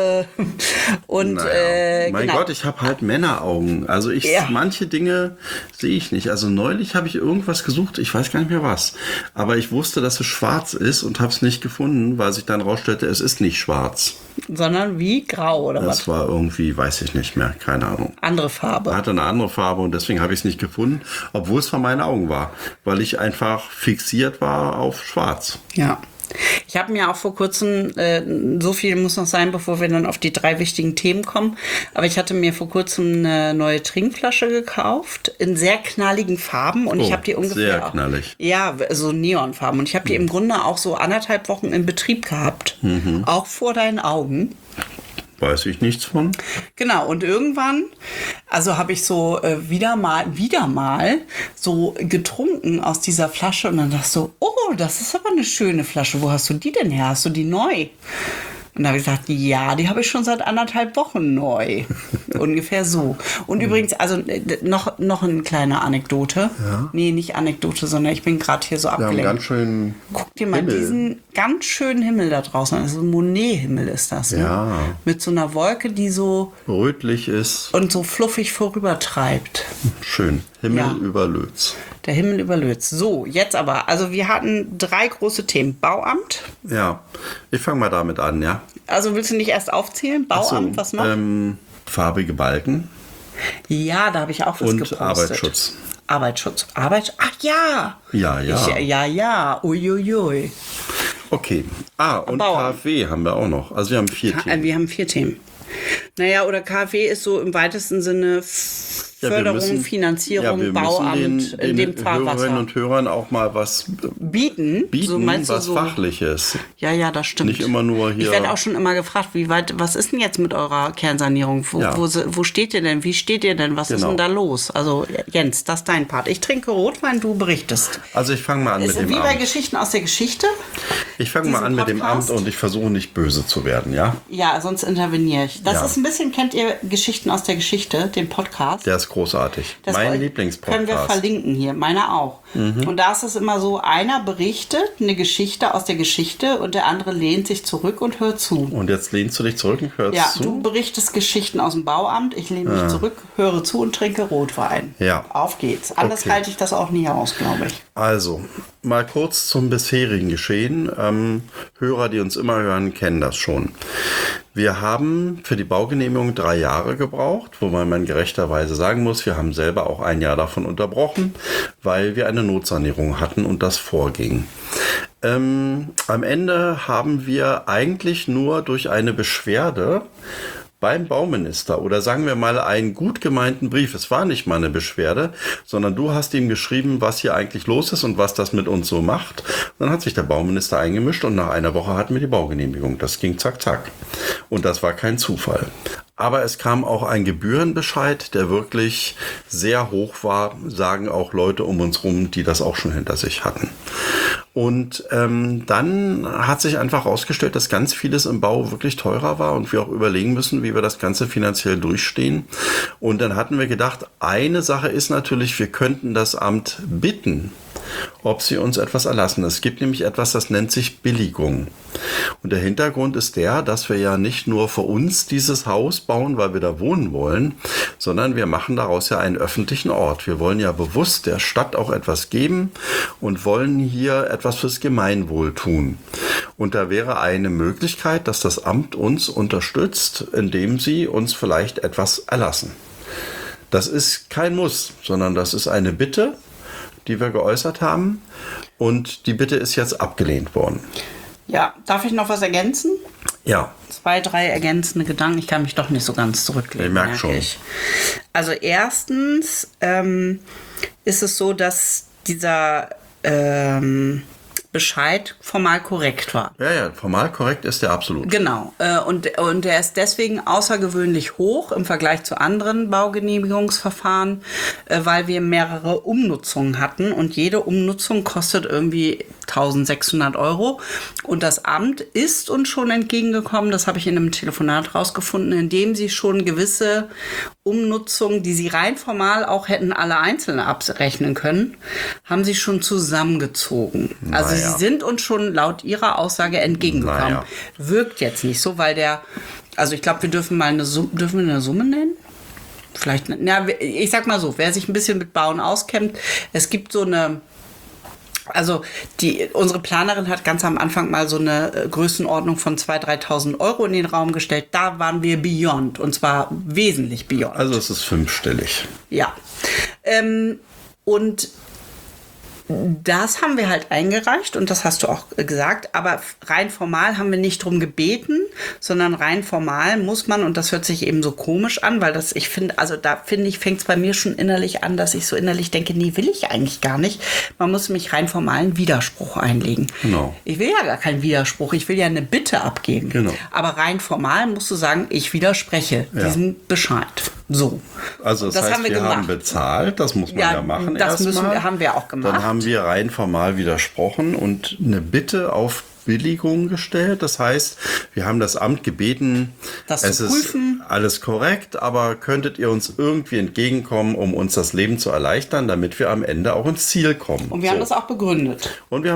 so. Und Mein genau. Gott, ich habe halt Männeraugen. Also Ja. manche Dinge sehe ich nicht. Also neulich habe ich irgendwas gesucht, ich weiß gar nicht mehr was. Aber ich wusste, dass es schwarz ist und habe es nicht gefunden, weil sich dann rausstellte, es ist nicht schwarz. Sondern wie grau oder was? Das war irgendwie, weiß ich nicht mehr, keine Ahnung. Andere Farbe. Hatte eine andere Farbe und deswegen habe ich es nicht gefunden, obwohl es von meinen Augen war, weil ich einfach fixiert war auf schwarz. Ja. Ich habe mir auch vor kurzem, so viel muss noch sein, bevor wir dann auf die 3 wichtigen Themen kommen, aber ich hatte mir vor kurzem eine neue Trinkflasche gekauft in sehr knalligen Farben und ich habe die ungefähr sehr knallig. Ja, so Neonfarben und ich habe die im Grunde auch so 1,5 Wochen in Betrieb gehabt, auch vor deinen Augen. Weiß ich nichts von. Genau, und irgendwann, also habe ich so wieder mal so getrunken aus dieser Flasche und dann dachte ich so, oh, das ist aber eine schöne Flasche. Wo hast du die denn her? Hast du die neu? Und da habe ich gesagt, ja, die habe ich schon seit 1,5 Wochen neu. Ungefähr so. Und übrigens, also noch eine kleine Anekdote. Ja. Nee, nicht Anekdote, sondern ich bin gerade hier so Wir haben abgelenkt. ganz schön Guck dir mal Himmel. diesen ganz schönen Himmel da draußen an. Also ein Monet-Himmel ist das. Ne? Ja. Mit so einer Wolke, die so Rötlich ist und so fluffig vorübertreibt. schön. Himmel Ja. über Lötz. Der Himmel überlöst. So, jetzt aber. Also wir hatten 3 große Themen. Bauamt. Ja, ich fange mal damit an, ja. Also willst du nicht erst aufzählen? Bauamt, was noch? Farbige Balken Ja, da habe ich auch was und gepostet. Arbeitsschutz. Arbeitsschutz. Ach ja. Ja, ja. Ja. Uiuiui. Okay. Und Bauamt. KfW haben wir auch noch. Also wir haben 4 Themen. Wir haben 4 Themen. Naja, oder KfW ist so im weitesten Sinne Förderung, Finanzierung, wir Bauamt, müssen in dem Hörerinnen Fahrwasser. und Hörern auch mal was Bieten, so meinst du was so? Fachliches. Ja, das stimmt. Nicht immer nur hier. Ich werde auch schon immer gefragt, was ist denn jetzt mit eurer Kernsanierung? Wo steht ihr denn? Wie steht ihr denn? Was ist denn da los? Also Jens, das ist dein Part. Ich trinke Rotwein, du berichtest. Also ich fange mal an mit dem Wie bei Amt. Geschichten aus der Geschichte. Ich fange mal an mit dem Podcast. Amt und ich versuche nicht böse zu werden, ja? Ja, sonst interveniere ich. Das Ja. ist ein bisschen, kennt ihr Geschichten aus der Geschichte, den Podcast? Der ist großartig. Das Mein können wir Lieblingspodcast. verlinken hier, meiner auch. Und da ist es immer so, einer berichtet eine Geschichte aus der Geschichte und der andere lehnt sich zurück und hört zu. Und jetzt lehnst du dich zurück und hörst Ja, zu? du berichtest Geschichten aus dem Bauamt, ich lehne mich zurück, höre zu und trinke Rotwein. Ja. Auf geht's. Anders Okay. halte ich das auch nie aus, glaube ich. Also, mal kurz zum bisherigen Geschehen. Hörer, die uns immer hören, kennen das schon. Wir haben für die Baugenehmigung 3 Jahre gebraucht, wobei man gerechterweise sagen muss, wir haben selber auch 1 Jahr davon unterbrochen, weil wir eine Notsanierung hatten und das vorging. Am Ende haben wir eigentlich nur durch eine Beschwerde beim Bauminister oder sagen wir mal einen gut gemeinten Brief. Es war nicht mal eine Beschwerde, sondern du hast ihm geschrieben, was hier eigentlich los ist und was das mit uns so macht. Dann hat sich der Bauminister eingemischt und nach einer Woche hatten wir die Baugenehmigung. Das ging zack, zack. Und das war kein Zufall. Aber es kam auch ein Gebührenbescheid, der wirklich sehr hoch war, sagen auch Leute um uns rum, die das auch schon hinter sich hatten. Und dann hat sich einfach herausgestellt, dass ganz vieles im Bau wirklich teurer war und wir auch überlegen müssen, wie wir das Ganze finanziell durchstehen. Und dann hatten wir gedacht, eine Sache ist natürlich, wir könnten das Amt bitten, ob sie uns etwas erlassen. Es gibt nämlich etwas, das nennt sich Billigung. Und der Hintergrund ist der, dass wir ja nicht nur für uns dieses Haus bauen, weil wir da wohnen wollen, sondern wir machen daraus ja einen öffentlichen Ort. Wir wollen ja bewusst der Stadt auch etwas geben und wollen hier etwas fürs Gemeinwohl tun. Und da wäre eine Möglichkeit, dass das Amt uns unterstützt, indem sie uns vielleicht etwas erlassen. Das ist kein Muss, sondern das ist eine Bitte, die wir geäußert haben. Und die Bitte ist jetzt abgelehnt worden. Ja, darf ich noch was ergänzen? Ja. 2, 3 ergänzende Gedanken. Ich kann mich doch nicht so ganz zurücklehnen. Ich merke schon. Also erstens ist es so, dass dieser Bescheid formal korrekt war. Ja, formal korrekt ist der absolut. Genau. Und der ist deswegen außergewöhnlich hoch im Vergleich zu anderen Baugenehmigungsverfahren, weil wir mehrere Umnutzungen hatten und jede Umnutzung kostet irgendwie 1.600 €. Und das Amt ist uns schon entgegengekommen, das habe ich in einem Telefonat rausgefunden, indem sie schon gewisse Umnutzungen, die sie rein formal auch hätten alle einzeln abrechnen können, haben sie schon zusammengezogen. Also sie sind uns schon laut ihrer Aussage entgegengekommen. Wirkt jetzt nicht so, weil also ich glaube, wir dürfen mal eine Summe nennen? Vielleicht, ich sag mal so, wer sich ein bisschen mit Bauen auskennt, es gibt so eine, also unsere Planerin hat ganz am Anfang mal so eine Größenordnung von 2.000, 3.000 € in den Raum gestellt. Da waren wir beyond, und zwar wesentlich beyond. Also es ist 5-stellig. Ja. Und das haben wir halt eingereicht und das hast du auch gesagt, aber rein formal haben wir nicht drum gebeten, sondern rein formal muss man, und das hört sich eben so komisch an, weil ich finde, fängt es bei mir schon innerlich an, dass ich so innerlich denke, nee, will ich eigentlich gar nicht. Man muss mich rein formal einen Widerspruch einlegen. Genau. Ich will ja gar keinen Widerspruch, ich will ja eine Bitte abgeben. Genau. Aber rein formal musst du sagen, ich widerspreche diesem Bescheid. So. Also das heißt, wir haben bezahlt, das muss man ja machen. Das haben wir auch gemacht. Dann haben wir rein formal widersprochen und eine Bitte auf Billigung gestellt. Das heißt, wir haben das Amt gebeten, das es zu prüfen. Ist alles korrekt, aber könntet ihr uns irgendwie entgegenkommen, um uns das Leben zu erleichtern, damit wir am Ende auch ins Ziel kommen. Und wir haben das auch begründet.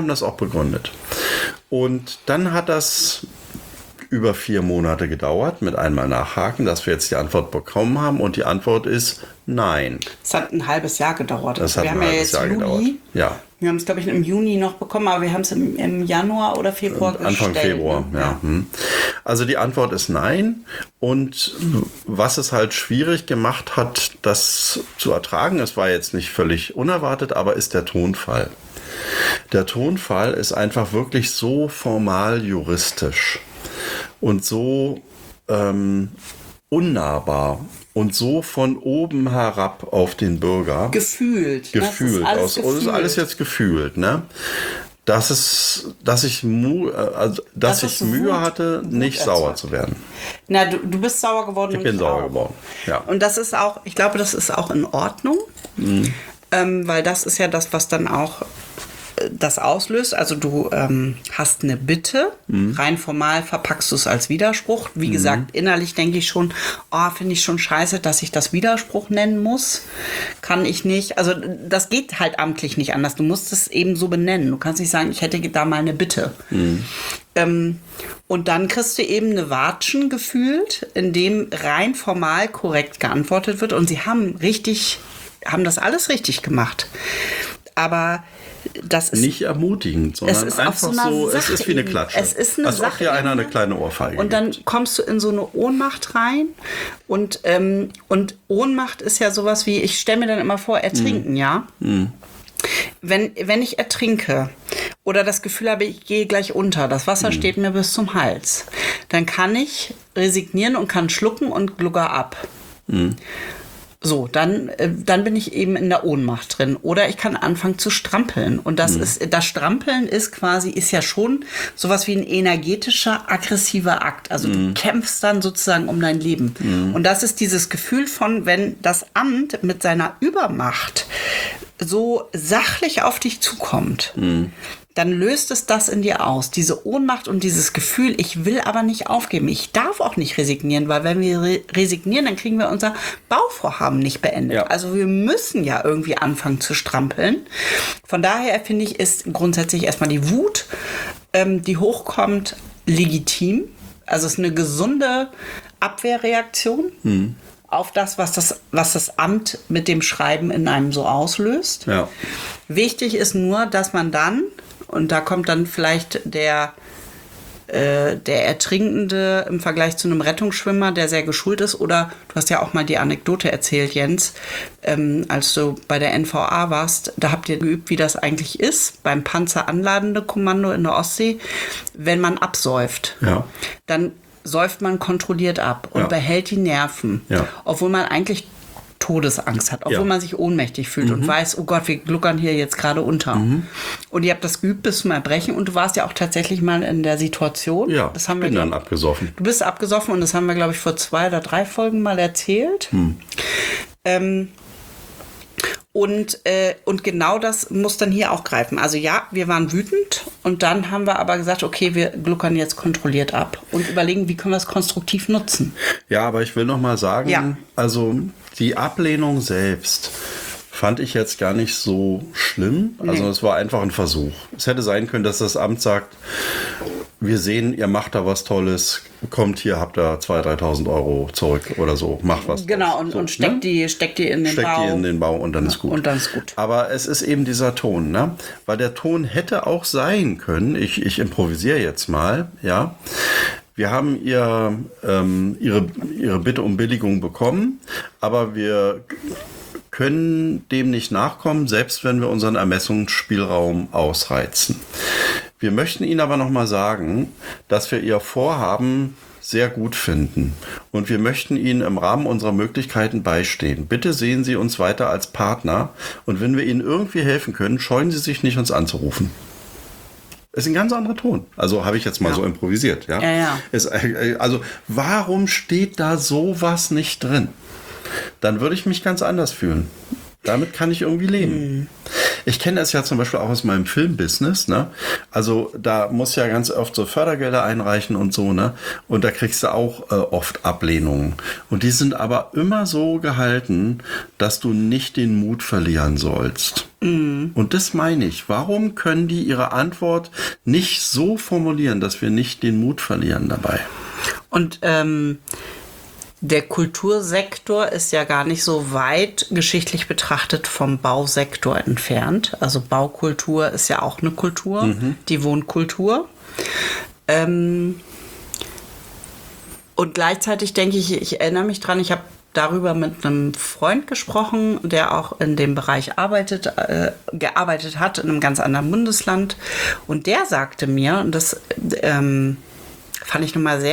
Und dann hat das über 4 Monate gedauert, mit einmal nachhaken, dass wir jetzt die Antwort bekommen haben. Und die Antwort ist nein. Es hat ein halbes Jahr gedauert. Das hat ein halbes Jahr gedauert. Ja. Wir haben es, glaube ich, im Juni noch bekommen, aber wir haben es im Januar oder Februar gestellt. Anfang Februar, ja. Also die Antwort ist nein. Und was es halt schwierig gemacht hat, das zu ertragen, es war jetzt nicht völlig unerwartet, aber ist der Tonfall. Der Tonfall ist einfach wirklich so formal juristisch und so unnahbar und so von oben herab auf den Bürger. Gefühlt. Gefühlt. Das ist alles jetzt gefühlt, ne? Dass ich Mühe hatte, nicht sauer zu werden. Na, du bist sauer geworden. Ich bin sauer geworden, ja. Und das ist auch, ich glaube, das ist auch in Ordnung, weil das ist ja das, was dann auch das auslöst. Also du hast eine Bitte, rein formal verpackst du es als Widerspruch. Wie gesagt, innerlich denke ich schon, finde ich schon scheiße, dass ich das Widerspruch nennen muss. Kann ich nicht. Also das geht halt amtlich nicht anders. Du musst es eben so benennen. Du kannst nicht sagen, ich hätte da mal eine Bitte. Und dann kriegst du eben eine Watschen gefühlt, in dem rein formal korrekt geantwortet wird. Und sie haben das alles richtig gemacht. Aber das ist nicht ermutigend, sondern ist einfach so, es ist wie eine Klatsche. Es ist eine als ob dir einer eine kleine Ohrfeige und dann gibt. kommst du in so eine Ohnmacht rein und Ohnmacht ist ja sowas wie, ich stelle mir dann immer vor, ertrinken, ja? Wenn ich ertrinke oder das Gefühl habe, ich gehe gleich unter, das Wasser steht mir bis zum Hals, dann kann ich resignieren und kann schlucken und glucker ab. So, dann bin ich eben in der Ohnmacht drin. Oder ich kann anfangen zu strampeln. Und das Strampeln ist ja schon sowas wie ein energetischer, aggressiver Akt. Also du kämpfst dann sozusagen um dein Leben. Und das ist dieses Gefühl von, wenn das Amt mit seiner Übermacht so sachlich auf dich zukommt, dann löst es das in dir aus. Diese Ohnmacht und dieses Gefühl, ich will aber nicht aufgeben. Ich darf auch nicht resignieren, weil wenn wir resignieren, dann kriegen wir unser Bauvorhaben nicht beendet. Ja. Also wir müssen ja irgendwie anfangen zu strampeln. Von daher finde ich, ist grundsätzlich erstmal die Wut, die hochkommt, legitim. Also es ist eine gesunde Abwehrreaktion auf das, was das Amt mit dem Schreiben in einem so auslöst. Ja. Wichtig ist nur, dass man dann, und da kommt dann vielleicht der Ertrinkende im Vergleich zu einem Rettungsschwimmer, der sehr geschult ist, oder du hast ja auch mal die Anekdote erzählt, Jens, als du bei der NVA warst, da habt ihr geübt, wie das eigentlich ist, beim Panzeranladendekommando in der Ostsee, wenn man absäuft. Ja. Dann säuft man kontrolliert ab und behält die Nerven, obwohl man eigentlich Todesangst hat, obwohl man sich ohnmächtig fühlt und weiß, oh Gott, wir gluckern hier jetzt gerade unter. Und ihr habt das geübt bis zum Erbrechen und du warst ja auch tatsächlich mal in der Situation. Ja, das haben wir dann abgesoffen. Du bist abgesoffen und das haben wir, glaube ich, vor 2 oder 3 Folgen mal erzählt. Und genau das muss dann hier auch greifen. Also ja, wir waren wütend und dann haben wir aber gesagt, okay, wir gluckern jetzt kontrolliert ab und überlegen, wie können wir es konstruktiv nutzen. Ja, aber ich will noch mal sagen, also die Ablehnung selbst fand ich jetzt gar nicht so schlimm. Also es war einfach ein Versuch. Es hätte sein können, dass das Amt sagt, wir sehen, ihr macht da was Tolles, kommt hier, habt da 2.000, 3.000 Euro zurück oder so, macht was. Genau, und steckt die in den Bau. Steckt die in den Bau und dann ist gut. Und dann ist gut. Aber es ist eben dieser Ton, ne? Weil der Ton hätte auch sein können, ich improvisiere jetzt mal, ja. Wir haben ihre Bitte um Billigung bekommen, aber wir können dem nicht nachkommen, selbst wenn wir unseren Ermessungsspielraum ausreizen. Wir möchten Ihnen aber noch mal sagen, dass wir Ihr Vorhaben sehr gut finden und wir möchten Ihnen im Rahmen unserer Möglichkeiten beistehen. Bitte sehen Sie uns weiter als Partner und wenn wir Ihnen irgendwie helfen können, scheuen Sie sich nicht, uns anzurufen. Ist ein ganz anderer Ton. Also habe ich jetzt mal so improvisiert. Ja? Ja. Also warum steht da sowas nicht drin? Dann würde ich mich ganz anders fühlen. Damit kann ich irgendwie leben. Ich kenne das ja zum Beispiel auch aus meinem Filmbusiness, ne? Also da muss ja ganz oft so Fördergelder einreichen und so, ne? Und da kriegst du auch oft Ablehnungen. Und die sind aber immer so gehalten, dass du nicht den Mut verlieren sollst. Und das meine ich. Warum können die ihre Antwort nicht so formulieren, dass wir nicht den Mut verlieren dabei? Und der Kultursektor ist ja gar nicht so weit geschichtlich betrachtet vom Bausektor entfernt. Also Baukultur ist ja auch eine Kultur, die Wohnkultur. Und gleichzeitig denke ich, ich erinnere mich dran, ich habe darüber mit einem Freund gesprochen, der auch in dem Bereich gearbeitet hat, in einem ganz anderen Bundesland. Und der sagte mir, und das fand ich nochmal sehr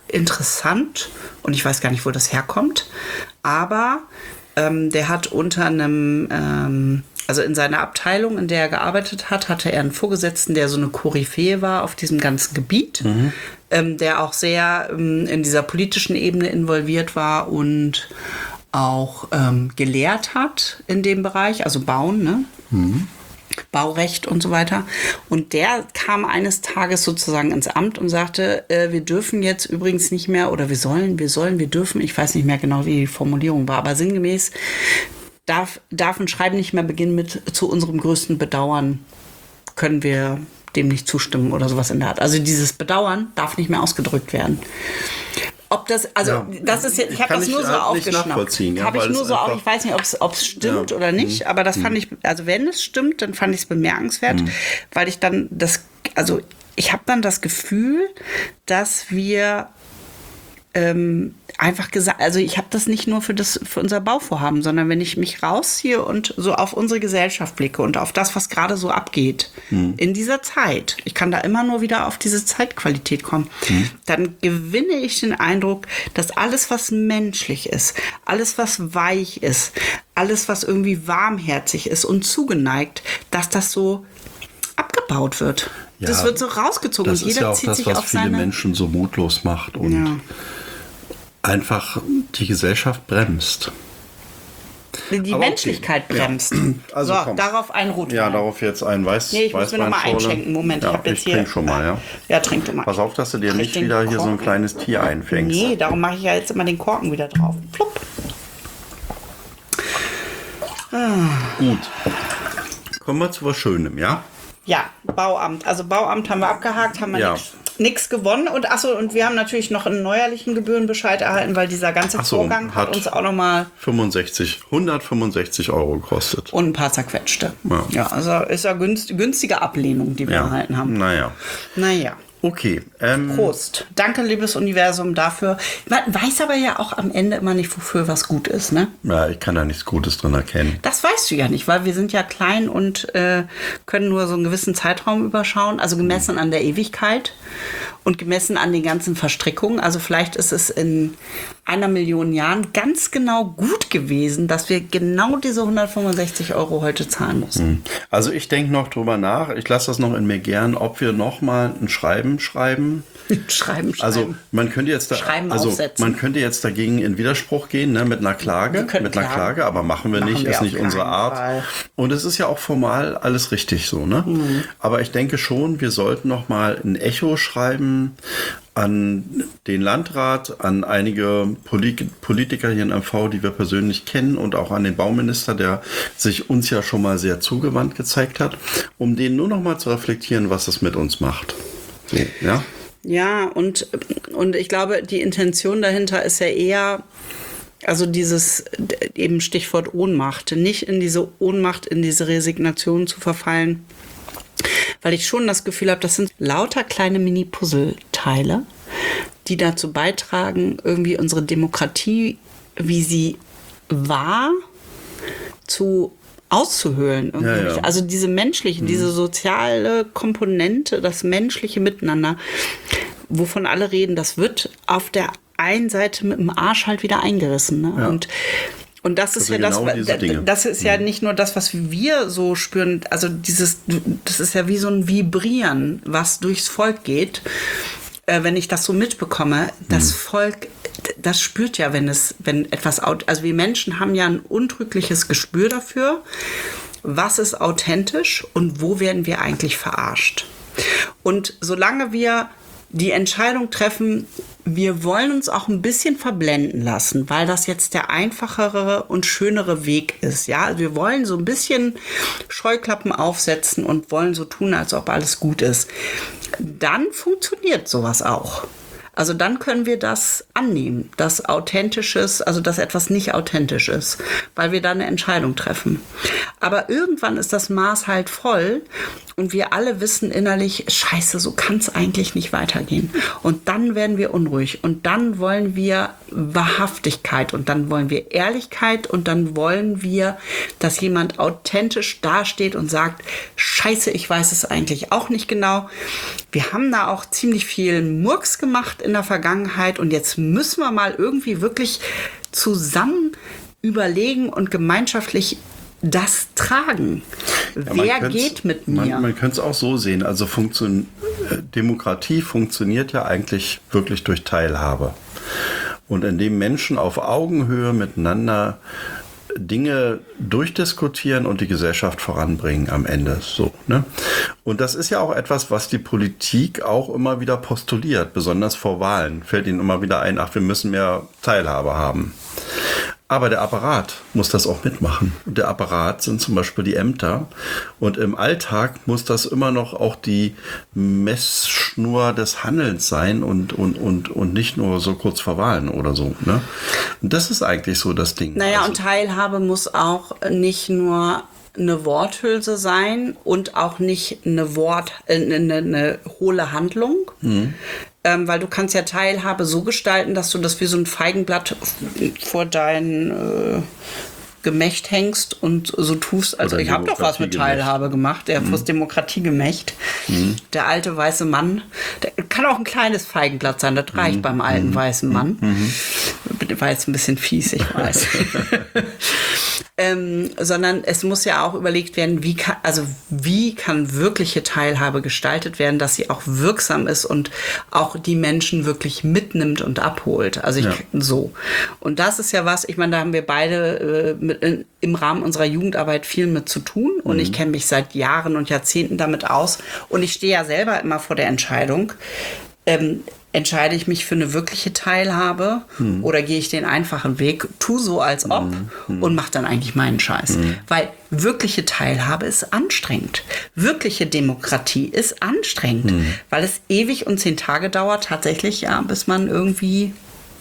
interessant und ich weiß gar nicht, wo das herkommt, aber der hat unter einem, also in seiner Abteilung, in der er gearbeitet hat, hatte er einen Vorgesetzten, der so eine Koryphäe war auf diesem ganzen Gebiet, der auch sehr in dieser politischen Ebene involviert war und auch gelehrt hat in dem Bereich, also Bauen, ne? Baurecht und so weiter. Und der kam eines Tages sozusagen ins Amt und sagte, wir dürfen jetzt übrigens nicht mehr, oder wir dürfen, ich weiß nicht mehr genau, wie die Formulierung war, aber sinngemäß darf ein Schreiben nicht mehr beginnen mit zu unserem größten Bedauern können wir dem nicht zustimmen oder sowas in der Art. Also dieses Bedauern darf nicht mehr ausgedrückt werden. Ob das, also ja, das ist jetzt, ich habe das nur so aufgeschnappt. Ja, habe ich nur so auf, ich weiß nicht, ob es stimmt oder nicht, aber das fand ich, also wenn es stimmt, dann fand ich es bemerkenswert, weil ich dann ich habe dann das Gefühl, dass wir einfach gesagt, also ich habe das nicht nur für unser Bauvorhaben, sondern wenn ich mich rausziehe und so auf unsere Gesellschaft blicke und auf das, was gerade so abgeht in dieser Zeit, ich kann da immer nur wieder auf diese Zeitqualität kommen, dann gewinne ich den Eindruck, dass alles, was menschlich ist, alles, was weich ist, alles, was irgendwie warmherzig ist und zugeneigt, dass das so abgebaut wird. Ja, das wird so rausgezogen. Das ist jeder ja auch das, was viele Menschen so mutlos macht und einfach die Gesellschaft bremst. Die Menschlichkeit bremst. Ja. Also so, darauf ein Rotwein. Ja, darauf jetzt ein Weißwein. Nee, ich muss mir noch mal einschenken. Moment, ja, ich habe jetzt hier... trink schon mal, ja. Ja, trink du mal. Pass auf, dass du dir nicht wieder hier so ein kleines Tier einfängst. Nee, darum mache ich ja jetzt immer den Korken wieder drauf. Plupp. Gut. Kommen wir zu was Schönem, ja? Ja, Bauamt. Also Bauamt haben wir abgehakt, haben wir nichts gewonnen. Und und wir haben natürlich noch einen neuerlichen Gebührenbescheid erhalten, weil dieser ganze Vorgang hat uns auch nochmal 165 Euro gekostet. Und ein paar zerquetschte. Ja, also ist ja günstige Ablehnung, die wir erhalten haben. Naja. Okay. Prost. Danke, liebes Universum, dafür. Man weiß aber ja auch am Ende immer nicht, wofür was gut ist, ne? Ja, ich kann da nichts Gutes drin erkennen. Das weißt du ja nicht, weil wir sind ja klein und können nur so einen gewissen Zeitraum überschauen, also gemessen an der Ewigkeit und gemessen an den ganzen Verstrickungen. Also vielleicht ist es in 1 Million Jahren ganz genau gut gewesen, dass wir genau diese 165 Euro heute zahlen müssen. Also ich denke noch drüber nach, ich lasse das noch in mir gern, ob wir noch mal ein Schreiben. Also man könnte jetzt dagegen in Widerspruch gehen, ne, mit einer Klage, aber machen wir nicht, ist nicht unsere Art. Fall. Und es ist ja auch formal alles richtig so, ne? Aber ich denke schon, wir sollten noch mal ein Echo schreiben an den Landrat, an einige Politiker hier in MV, die wir persönlich kennen und auch an den Bauminister, der sich uns ja schon mal sehr zugewandt gezeigt hat, um denen nur noch mal zu reflektieren, was es mit uns macht. So, ja. Ja, und ich glaube, die Intention dahinter ist ja eher, also dieses eben Stichwort Ohnmacht, nicht in diese Ohnmacht, in diese Resignation zu verfallen, weil ich schon das Gefühl habe, das sind lauter kleine Mini-Puzzleteile, die dazu beitragen, irgendwie unsere Demokratie, wie sie war, auszuhöhlen. Ja. Also diese menschliche, diese soziale Komponente, das menschliche Miteinander, wovon alle reden, das wird auf der einen Seite mit dem Arsch halt wieder eingerissen. Ne? Ja. Und das ist ja genau das ist ja nicht nur das, was wir so spüren, also das ist ja wie so ein Vibrieren, was durchs Volk geht. Wenn ich das so mitbekomme, das Volk, das spürt ja, wenn etwas, also wir Menschen haben ja ein untrügliches Gespür dafür, was ist authentisch und wo werden wir eigentlich verarscht. Und solange wir die Entscheidung treffen, wir wollen uns auch ein bisschen verblenden lassen, weil das jetzt der einfachere und schönere Weg ist. Ja, also wir wollen so ein bisschen Scheuklappen aufsetzen und wollen so tun, als ob alles gut ist. Dann funktioniert sowas auch. Also dann können wir das annehmen, dass Authentisches, also dass etwas nicht authentisch ist, weil wir da eine Entscheidung treffen. Aber irgendwann ist das Maß halt voll und wir alle wissen innerlich, scheiße, so kann es eigentlich nicht weitergehen. Und dann werden wir unruhig und dann wollen wir Wahrhaftigkeit und dann wollen wir Ehrlichkeit und dann wollen wir, dass jemand authentisch dasteht und sagt, scheiße, ich weiß es eigentlich auch nicht genau. Wir haben da auch ziemlich viel Murks gemacht in der Vergangenheit und jetzt müssen wir mal irgendwie wirklich zusammen überlegen und gemeinschaftlich das tragen. Ja, wer geht mit mir? Man könnte es auch so sehen. Also Demokratie funktioniert ja eigentlich wirklich durch Teilhabe. Und indem Menschen auf Augenhöhe miteinander Dinge durchdiskutieren und die Gesellschaft voranbringen am Ende. So, ne? Und das ist ja auch etwas, was die Politik auch immer wieder postuliert, besonders vor Wahlen. Fällt ihnen immer wieder ein, ach, wir müssen mehr Teilhabe haben. Aber der Apparat muss das auch mitmachen. Und der Apparat sind zum Beispiel die Ämter. Und im Alltag muss das immer noch auch die Messschnur des Handelns sein und nicht nur so kurz vor Wahlen oder so. Ne? Und das ist eigentlich so das Ding. Naja, und Teilhabe muss auch nicht nur eine Worthülse sein und auch nicht eine hohle Handlung. Weil du kannst ja Teilhabe so gestalten, dass du das wie so ein Feigenblatt vor dein Gemächt hängst und so tust, also ich habe doch was mit Teilhabe gemacht, der fürs Demokratiegemächt. Der alte weiße Mann, der kann auch ein kleines Feigenblatt sein, das reicht beim alten weißen Mann. War jetzt ein bisschen fies, ich weiß. Sondern es muss ja auch überlegt werden, wie kann wirkliche Teilhabe gestaltet werden, dass sie auch wirksam ist und auch die Menschen wirklich mitnimmt und abholt. Also so. Und das ist ja was, ich meine, da haben wir beide im Rahmen unserer Jugendarbeit viel mit zu tun und ich kenne mich seit Jahren und Jahrzehnten damit aus und ich stehe ja selber immer vor der Entscheidung, entscheide ich mich für eine wirkliche Teilhabe oder gehe ich den einfachen Weg, tu so als ob und mach dann eigentlich meinen Scheiß. Weil wirkliche Teilhabe ist anstrengend. Wirkliche Demokratie ist anstrengend, weil es ewig und 10 Tage dauert tatsächlich, bis man irgendwie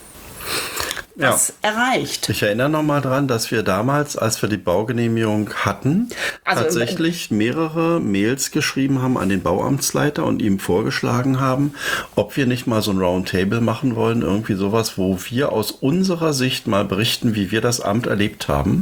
was erreicht. Ich erinnere noch mal dran, dass wir damals, als wir die Baugenehmigung hatten, tatsächlich mehrere Mails geschrieben haben an den Bauamtsleiter und ihm vorgeschlagen haben, ob wir nicht mal so ein Roundtable machen wollen, irgendwie sowas, wo wir aus unserer Sicht mal berichten, wie wir das Amt erlebt haben.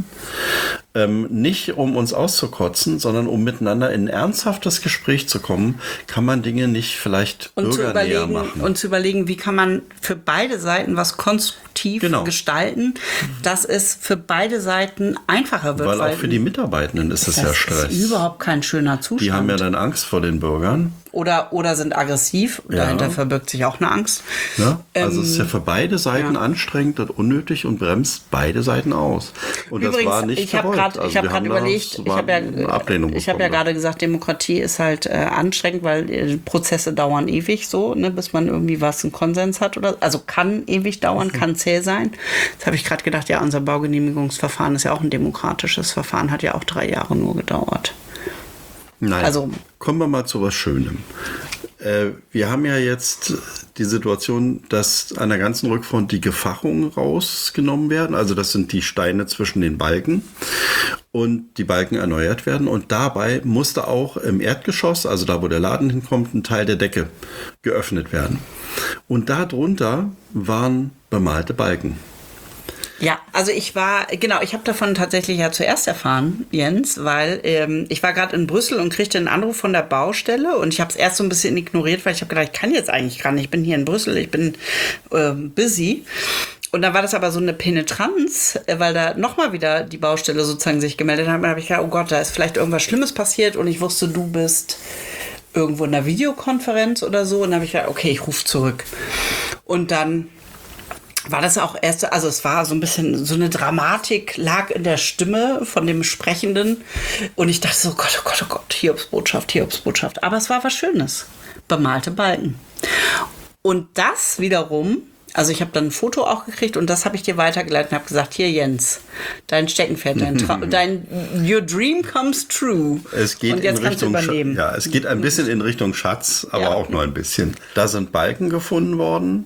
Nicht um uns auszukotzen, sondern um miteinander in ein ernsthaftes Gespräch zu kommen, kann man Dinge nicht vielleicht bürgernäher machen. Und zu überlegen, wie kann man für beide Seiten was konstruktiv gestalten, dass es für beide Seiten einfacher wird. Weil auch für die Mitarbeitenden ist es ja Stress. Das ist überhaupt kein schöner Zustand. Die haben ja dann Angst vor den Bürgern. Oder sind aggressiv. Dahinter verbirgt sich auch eine Angst. Ja, also es ist ja für beide Seiten anstrengend und unnötig und bremst beide Seiten aus. Und übrigens, das war nicht ich habe gerade überlegt, ich habe ja gerade gesagt, Demokratie ist halt anstrengend, weil Prozesse dauern ewig so, ne, bis man irgendwie einen Konsens hat. Also kann ewig dauern, kann zäh sein. Jetzt habe ich gerade gedacht, ja, unser Baugenehmigungsverfahren ist ja auch ein demokratisches Verfahren, hat ja auch 3 Jahre nur gedauert. Nein, also, kommen wir mal zu was Schönem. Wir haben ja jetzt die Situation, dass an der ganzen Rückfront die Gefachungen rausgenommen werden. Also das sind die Steine zwischen den Balken und die Balken erneuert werden. Und dabei musste auch im Erdgeschoss, also da, wo der Laden hinkommt, ein Teil der Decke geöffnet werden. Und darunter waren bemalte Balken. Ja, also ich habe davon tatsächlich ja zuerst erfahren, Jens, weil ich war gerade in Brüssel und kriegte einen Anruf von der Baustelle und ich habe es erst so ein bisschen ignoriert, weil ich habe gedacht, ich kann jetzt eigentlich gar nicht, ich bin hier in Brüssel, ich bin busy. Und dann war das aber so eine Penetranz, weil da nochmal wieder die Baustelle sozusagen sich gemeldet hat. Und dann habe ich gedacht, oh Gott, da ist vielleicht irgendwas Schlimmes passiert und ich wusste, du bist irgendwo in einer Videokonferenz oder so. Und dann habe ich gedacht, okay, ich rufe zurück. Und dann war das auch erst, also es war so ein bisschen, so eine Dramatik lag in der Stimme von dem Sprechenden und ich dachte so, Gott, oh Gott, oh Gott, Hiobsbotschaft, Hiobsbotschaft. Aber es war was Schönes, bemalte Balken. Und das wiederum, also ich habe dann ein Foto auch gekriegt und das habe ich dir weitergeleitet und habe gesagt, hier Jens, dein Steckenpferd, your dream comes true. Es geht und jetzt in Richtung es geht ein bisschen in Richtung Schatz, aber auch nur ein bisschen. Da sind Balken gefunden worden,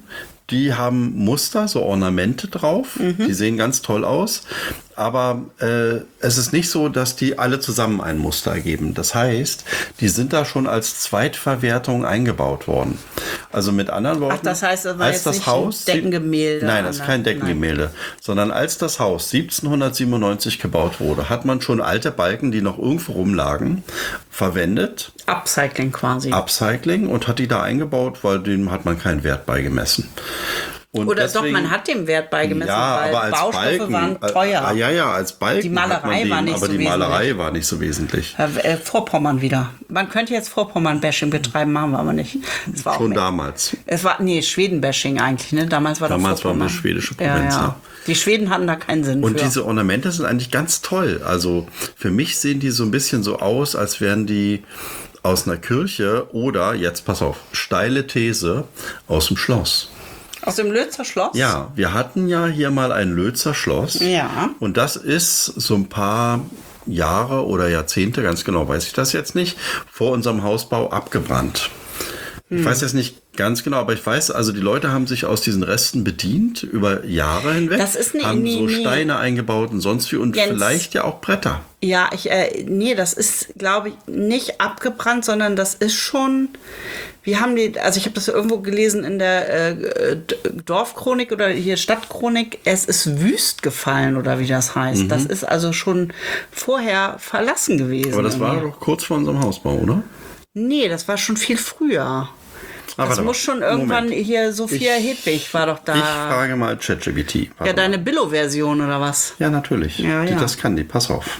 Die haben Muster, so Ornamente drauf. Die sehen ganz toll aus. Aber es ist nicht so, dass die alle zusammen ein Muster ergeben. Das heißt, die sind da schon als Zweitverwertung eingebaut worden. Also mit anderen Worten, das heißt, das war als jetzt das nicht Haus, ein Deckengemälde. Nein, das ist kein Deckengemälde, sondern als das Haus 1797 gebaut wurde, hat man schon alte Balken, die noch irgendwo rumlagen, verwendet. Upcycling quasi. Upcycling und hat die da eingebaut, weil dem hat man keinen Wert beigemessen. Und Oder deswegen, doch, man hat dem Wert beigemessen, ja, weil aber als Baustoffe Balken, waren teuer. Ja, als Balken. Die Malerei war nicht aber so die Malerei wesentlich. war nicht so wesentlich. Vorpommern wieder. Man könnte jetzt Vorpommern-Bashing betreiben, machen wir aber nicht. Das war Schon auch damals. Es war, Schweden-Bashing eigentlich, ne? Damals war Damals war Vorpommern. eine schwedische Provinz, ja. Die Schweden hatten da keinen Sinn Und für. diese Ornamente sind eigentlich ganz toll. Also für mich sehen die so ein bisschen so aus, als wären die aus einer Kirche oder, jetzt pass auf, steile These, aus dem Schloss. Aus dem Lützer Schloss? Ja, wir hatten ja hier mal ein Lützer Schloss. Ja. Und das ist so ein paar Jahre oder Jahrzehnte, ganz genau weiß ich das jetzt nicht, vor unserem Hausbau abgebrannt. Ich weiß jetzt nicht ganz genau, aber ich weiß, also die Leute haben sich aus diesen Resten bedient über Jahre hinweg. Das ist haben so Steine eingebaut und sonst wie und Jens. vielleicht ja auch Bretter. Ja, das ist, glaube ich, nicht abgebrannt, sondern das ist schon, ich habe das irgendwo gelesen in der Dorfchronik oder hier Stadtchronik, es ist wüst gefallen oder wie das heißt. Das ist also schon vorher verlassen gewesen. Aber das war irgendwie. doch kurz vor unserem Hausbau, oder? Nee, das war schon viel früher. Das warte muss mal. schon irgendwann Moment. hier, Sophia Hedwig war doch da. Ich frage mal ChatGPT. Ja, Warte mal. deine Billo-Version oder was? Ja, natürlich. Ja, ja. Das kann die. Pass auf.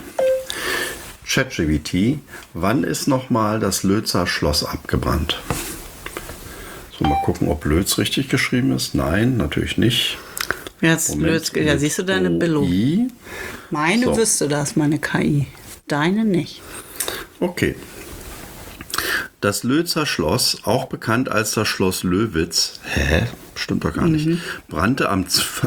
ChatGPT, wann ist nochmal das Lützer Schloss abgebrannt? So, mal gucken, ob Lötz richtig geschrieben ist. Nein, natürlich nicht. Jetzt Moment. ja, siehst du deine Billo. I. Meine So. wüsste das, meine KI. Deine nicht. Okay. Das Lützer Schloss, auch bekannt als das Schloss Löwitz, stimmt doch gar nicht, brannte am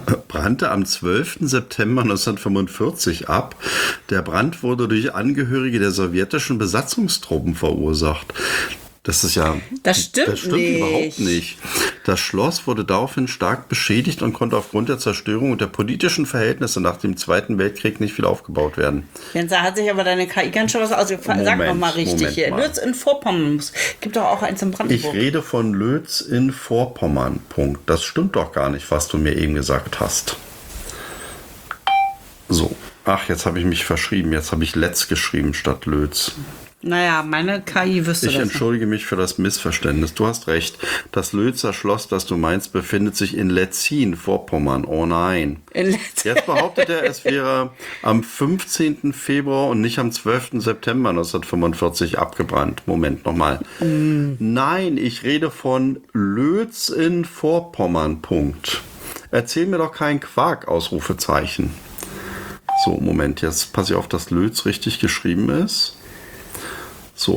12. September 1945 ab. Der Brand wurde durch Angehörige der sowjetischen Besatzungstruppen verursacht. Das stimmt nicht. überhaupt nicht. Das Schloss wurde daraufhin stark beschädigt und konnte aufgrund der Zerstörung und der politischen Verhältnisse nach dem Zweiten Weltkrieg nicht wieder aufgebaut werden. Jens, da hat sich aber deine KI ganz schön was ausgefallen. Sag noch mal richtig Moment hier. mal. Lütz in Vorpommern. Gibt doch auch eins in Ich Brandenburg. rede von Lötz in Vorpommern. Punkt. Das stimmt doch gar nicht, was du mir eben gesagt hast. So. Ach, jetzt habe ich mich verschrieben. Jetzt habe ich Letz geschrieben statt Lötz. Naja, meine KI wüsste Ich das. entschuldige mich für das Missverständnis. Du hast recht. Das Lötzer Schloss, das du meinst, befindet sich in Letzin, Vorpommern. Oh nein. Jetzt behauptet er, es wäre am 15. Februar und nicht am 12. September 1945 abgebrannt. Moment, nochmal. Nein, ich rede von Lötz in Vorpommern. Punkt. Erzähl mir doch keinen Quark, Ausrufezeichen. So, Moment, jetzt passe ich auf, dass Lötz richtig geschrieben ist. So.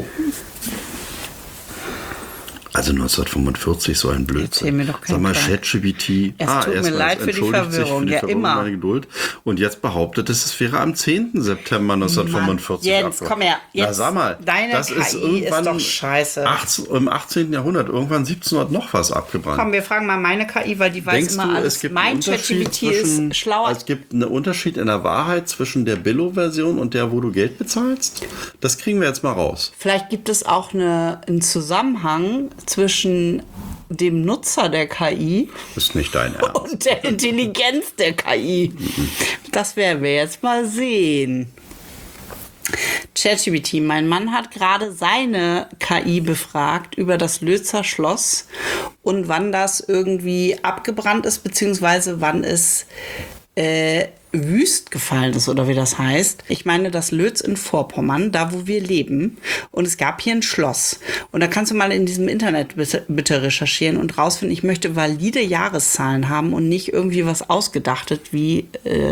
Also 1945, so ein Blödsinn. Erzähl mir doch keinen Sag mal, Quark. ChatGPT. Es tut mir leid für die Verwirrung. Ja, immer. Meine Geduld. Und jetzt behauptet es wäre am 10. September 1945 Jens, abgebrannt. komm her. Na, Jetzt, sag mal, deine das KI ist irgendwann ist doch scheiße. Im 18. Jahrhundert, irgendwann 1700 noch was abgebrannt. Komm, wir fragen mal meine KI, weil die weiß Denkst immer du, alles. es gibt Mein einen Unterschied ChatGPT ist schlauer. Es gibt einen Unterschied in der Wahrheit zwischen der Billo-Version und der, wo du Geld bezahlst? Das kriegen wir jetzt mal raus. Vielleicht gibt es auch einen Zusammenhang zwischen dem Nutzer der KI Ist nicht dein Ernst. und der Intelligenz der KI. Das werden wir jetzt mal sehen. ChatGPT, mein Mann hat gerade seine KI befragt über das Lützer Schloss und wann das irgendwie abgebrannt ist, beziehungsweise wann es wüst gefallen ist oder wie das heißt. Ich meine das Lötz in Vorpommern, da wo wir leben. Und es gab hier ein Schloss. Und da kannst du mal in diesem Internet bitte recherchieren und rausfinden, ich möchte valide Jahreszahlen haben und nicht irgendwie was Ausgedachtes, wie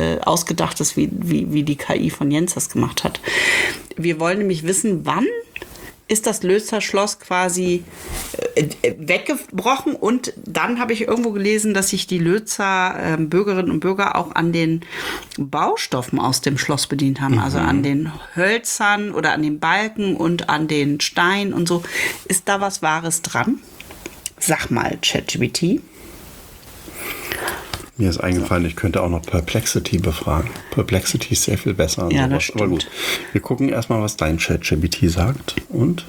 die KI von Jens das gemacht hat. Wir wollen nämlich wissen, wann ist das Lützer Schloss quasi weggebrochen und dann habe ich irgendwo gelesen, dass sich die Lützer Bürgerinnen und Bürger auch an den Baustoffen aus dem Schloss bedient haben, also an den Hölzern oder an den Balken und an den Steinen und so. Ist da was Wahres dran? Sag mal, ChatGPT. Mir ist eingefallen, ich könnte auch noch Perplexity befragen. Perplexity ist sehr viel besser. Ja, das Aber gut, wir gucken erstmal, was dein ChatGPT sagt. Und?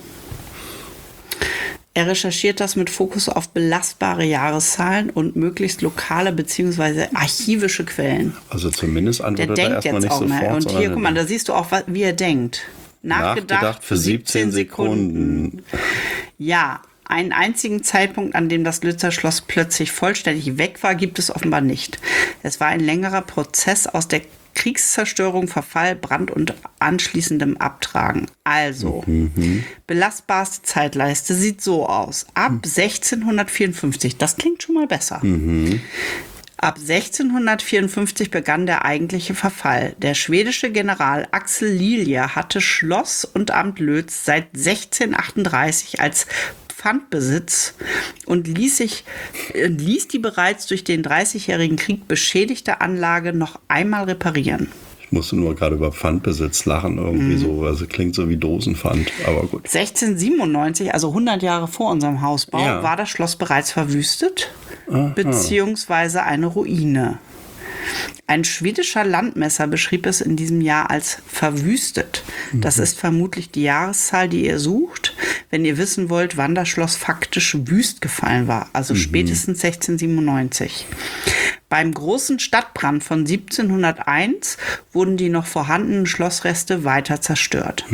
Er recherchiert das mit Fokus auf belastbare Jahreszahlen und möglichst lokale bzw. archivische Quellen. Also zumindest Der antwortet er denkt erstmal jetzt nicht auch sofort. mal. Und hier, sondern guck mal, da siehst du auch, wie er denkt. nachgedacht für 17 Sekunden. Ja, einen einzigen Zeitpunkt, an dem das Lützer Schloss plötzlich vollständig weg war, gibt es offenbar nicht. Es war ein längerer Prozess aus der Kriegszerstörung, Verfall, Brand und anschließendem Abtragen. Also, belastbarste Zeitleiste sieht so aus. Ab 1654, das klingt schon mal besser. Ab 1654 begann der eigentliche Verfall. Der schwedische General Axel Lilja hatte Schloss und Amt Lötz seit 1638 als Pfandbesitz und ließ die bereits durch den 30-jährigen Krieg beschädigte Anlage noch einmal reparieren. Ich musste nur gerade über Pfandbesitz lachen, irgendwie so. Also klingt so wie Dosenpfand, aber gut. 1697, also 100 Jahre vor unserem Hausbau, war das Schloss bereits verwüstet, beziehungsweise eine Ruine. Ein schwedischer Landmesser beschrieb es in diesem Jahr als verwüstet. Das ist vermutlich die Jahreszahl, die ihr sucht, wenn ihr wissen wollt, wann das Schloss faktisch wüst gefallen war, also spätestens 1697. Beim großen Stadtbrand von 1701 wurden die noch vorhandenen Schlossreste weiter zerstört.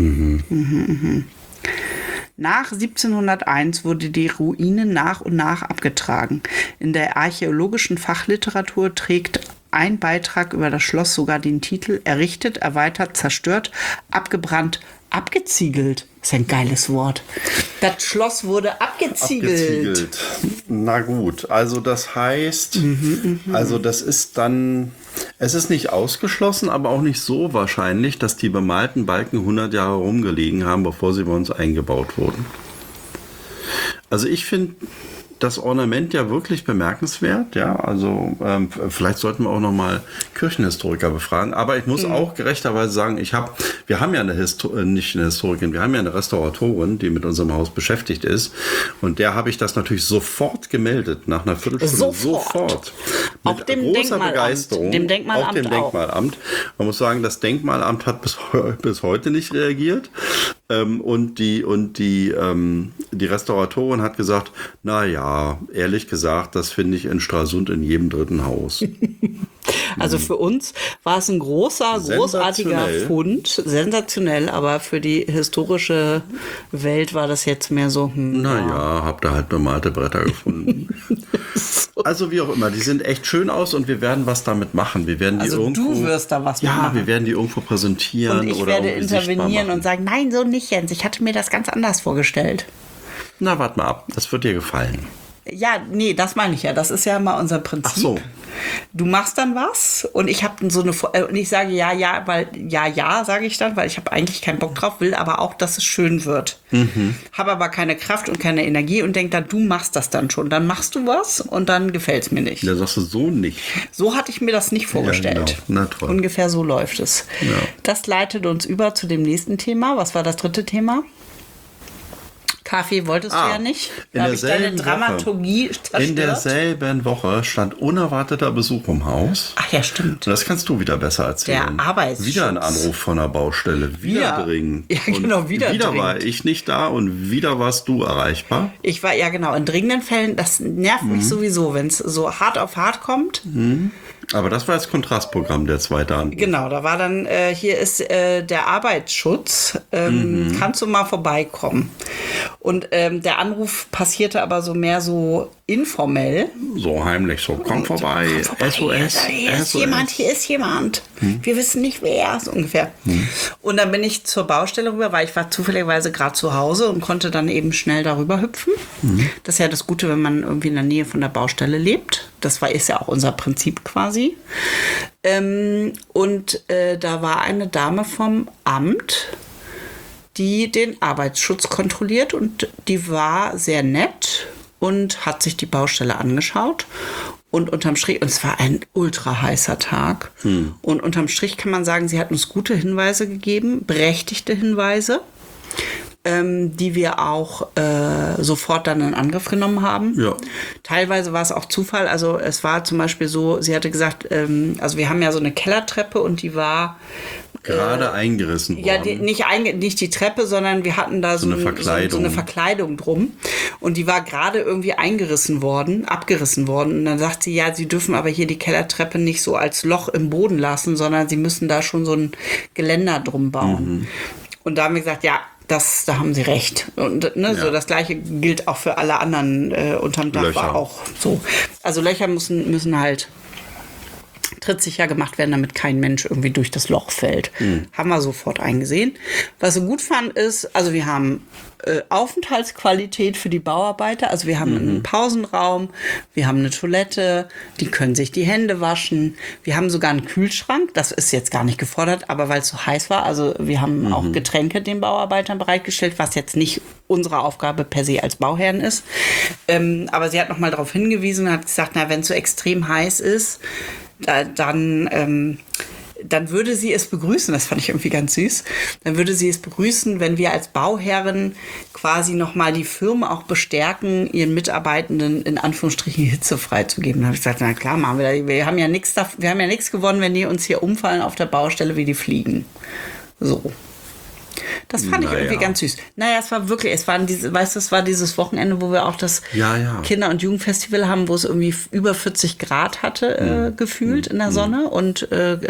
Nach 1701 wurde die Ruine nach und nach abgetragen. In der archäologischen Fachliteratur trägt ein Beitrag über das Schloss sogar den Titel Errichtet, erweitert, zerstört, abgebrannt, abgeziegelt. Das ist ein geiles Wort. Das Schloss wurde abgeziegelt. Na gut, also das heißt, also das ist dann, es ist nicht ausgeschlossen, aber auch nicht so wahrscheinlich, dass die bemalten Balken 100 Jahre rumgelegen haben, bevor sie bei uns eingebaut wurden. Also ich finde das Ornament ja wirklich bemerkenswert, ja, also vielleicht sollten wir auch noch mal Kirchenhistoriker befragen, aber ich muss auch gerechterweise sagen, wir haben ja nicht eine Historikerin, wir haben ja eine Restauratorin, die mit unserem Haus beschäftigt ist und der habe ich das natürlich sofort gemeldet, nach einer Viertelstunde, sofort. Mit Auch dem großer Denkmalamt. Begeisterung. Dem Denkmalamt auch dem Denkmalamt. Man muss sagen, das Denkmalamt hat bis heute nicht reagiert. Und die Restauratorin hat gesagt, na ja, ehrlich gesagt, das finde ich in Stralsund in jedem dritten Haus. Also für uns war es ein großartiger Fund, sensationell, aber für die historische Welt war das jetzt mehr so, naja, habt ihr halt bemalte Bretter gefunden. Also wie auch immer, die sind echt schön aus und wir werden was damit machen. Wir werden die irgendwo, du wirst da was machen. Ja, wir werden die irgendwo präsentieren. Und ich oder werde intervenieren und sagen, nein, so nicht, Jens. Ich hatte mir das ganz anders vorgestellt. Na, warte mal ab. Das wird dir gefallen. Ja, nee, das meine ich ja. Das ist ja mal unser Prinzip. Ach so. Du machst dann was und ich habe so eine und ich sage ja, weil ja, sage ich dann, weil ich habe eigentlich keinen Bock drauf, will aber auch, dass es schön wird. Habe aber keine Kraft und keine Energie und denke dann, du machst das dann schon. Dann machst du was und dann gefällt es mir nicht. Da sagst du so nicht. So hatte ich mir das nicht vorgestellt. Ja, genau. Na toll. Ungefähr so läuft es. Ja. Das leitet uns über zu dem nächsten Thema. Was war das dritte Thema? Kaffee wolltest du ja nicht. Da habe ich deine Dramaturgie zerstört. In derselben Woche stand unerwarteter Besuch im Haus. Ach ja, stimmt. Das kannst du wieder besser erzählen. Der Arbeitsschutz. Wieder ein Anruf von der Baustelle. Wieder dringend. Ja, genau, wieder Wieder dringend. war ich nicht da und wieder warst du erreichbar. Ich war, ja genau, in dringenden Fällen, das nervt mich sowieso, wenn es so hart auf hart kommt. Aber das war das Kontrastprogramm, der zweite Anruf. Genau, da war dann, hier ist der Arbeitsschutz, kannst du mal vorbeikommen? Und der Anruf passierte aber so mehr so informell. So heimlich, so komm vorbei, SOS, Hier ist SOS. jemand, hier ist jemand. Wir wissen nicht wer, so ungefähr. Und dann bin ich zur Baustelle rüber, weil ich war zufälligerweise gerade zu Hause und konnte dann eben schnell darüber hüpfen. Das ist ja das Gute, wenn man irgendwie in der Nähe von der Baustelle lebt. Ist ja auch unser Prinzip quasi. Da war eine Dame vom Amt, die den Arbeitsschutz kontrolliert und die war sehr nett und hat sich die Baustelle angeschaut. Und unterm Strich, und es war ein ultra heißer Tag. Und unterm Strich kann man sagen, sie hat uns gute Hinweise gegeben, berechtigte Hinweise. die wir auch sofort dann in Angriff genommen haben. Ja. Teilweise war es auch Zufall. Also es war zum Beispiel so, sie hatte gesagt, also wir haben ja so eine Kellertreppe und die war gerade eingerissen worden. Ja, nicht die Treppe, sondern wir hatten da so eine Verkleidung drum. Und die war gerade irgendwie abgerissen worden. Und dann sagt sie, ja, sie dürfen aber hier die Kellertreppe nicht so als Loch im Boden lassen, sondern sie müssen da schon so ein Geländer drum bauen. Und da haben wir gesagt, ja, da haben sie recht. Und so das Gleiche gilt auch für alle anderen unterm Dach. Löcher. War auch so. Also Löcher müssen halt trittsicher gemacht werden, damit kein Mensch irgendwie durch das Loch fällt. Haben wir sofort eingesehen. Was ich gut fand ist, also wir haben Aufenthaltsqualität für die Bauarbeiter. Also wir haben einen Pausenraum, wir haben eine Toilette, die können sich die Hände waschen. Wir haben sogar einen Kühlschrank, das ist jetzt gar nicht gefordert, aber weil es so heiß war, also wir haben auch Getränke den Bauarbeitern bereitgestellt, was jetzt nicht unsere Aufgabe per se als Bauherren ist. Aber sie hat noch mal darauf hingewiesen und hat gesagt, na, wenn es so extrem heiß ist, dann würde sie es begrüßen, das fand ich irgendwie ganz süß, dann würde sie es begrüßen, wenn wir als Bauherren quasi nochmal die Firmen auch bestärken, ihren Mitarbeitenden in Anführungsstrichen hitzefrei zu geben. Da habe ich gesagt, na klar, machen wir das. Wir haben ja nichts gewonnen, wenn die uns hier umfallen auf der Baustelle, wie die fliegen. So. Das fand ich irgendwie ganz süß. Naja, es war dieses Wochenende, wo wir auch das Kinder- und Jugendfestival haben, wo es irgendwie über 40 Grad hatte, gefühlt in der Sonne und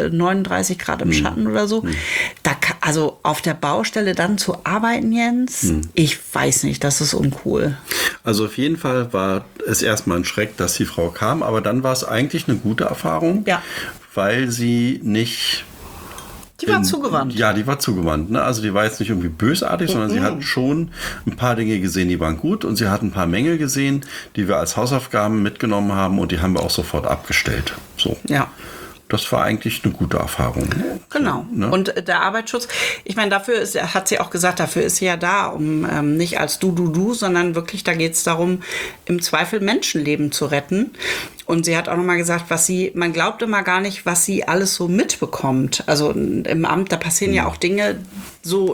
39 Grad im Schatten oder so. Also auf der Baustelle dann zu arbeiten, Jens, ich weiß nicht, das ist uncool. Also auf jeden Fall war es erstmal ein Schreck, dass die Frau kam, aber dann war es eigentlich eine gute Erfahrung, weil sie nicht... Die war zugewandt. Ja, die war zugewandt. Ne? Also die war jetzt nicht irgendwie bösartig, sondern sie hat schon ein paar Dinge gesehen, die waren gut. Und sie hat ein paar Mängel gesehen, die wir als Hausaufgaben mitgenommen haben. Und die haben wir auch sofort abgestellt. So. Ja. Das war eigentlich eine gute Erfahrung. Genau. So, ne? Und der Arbeitsschutz, ich meine, hat sie auch gesagt, dafür ist sie ja da, um nicht als du, sondern wirklich, da geht es darum, im Zweifel Menschenleben zu retten. Und sie hat auch nochmal gesagt, man glaubt immer gar nicht, was sie alles so mitbekommt. Also im Amt, da passieren ja auch Dinge, also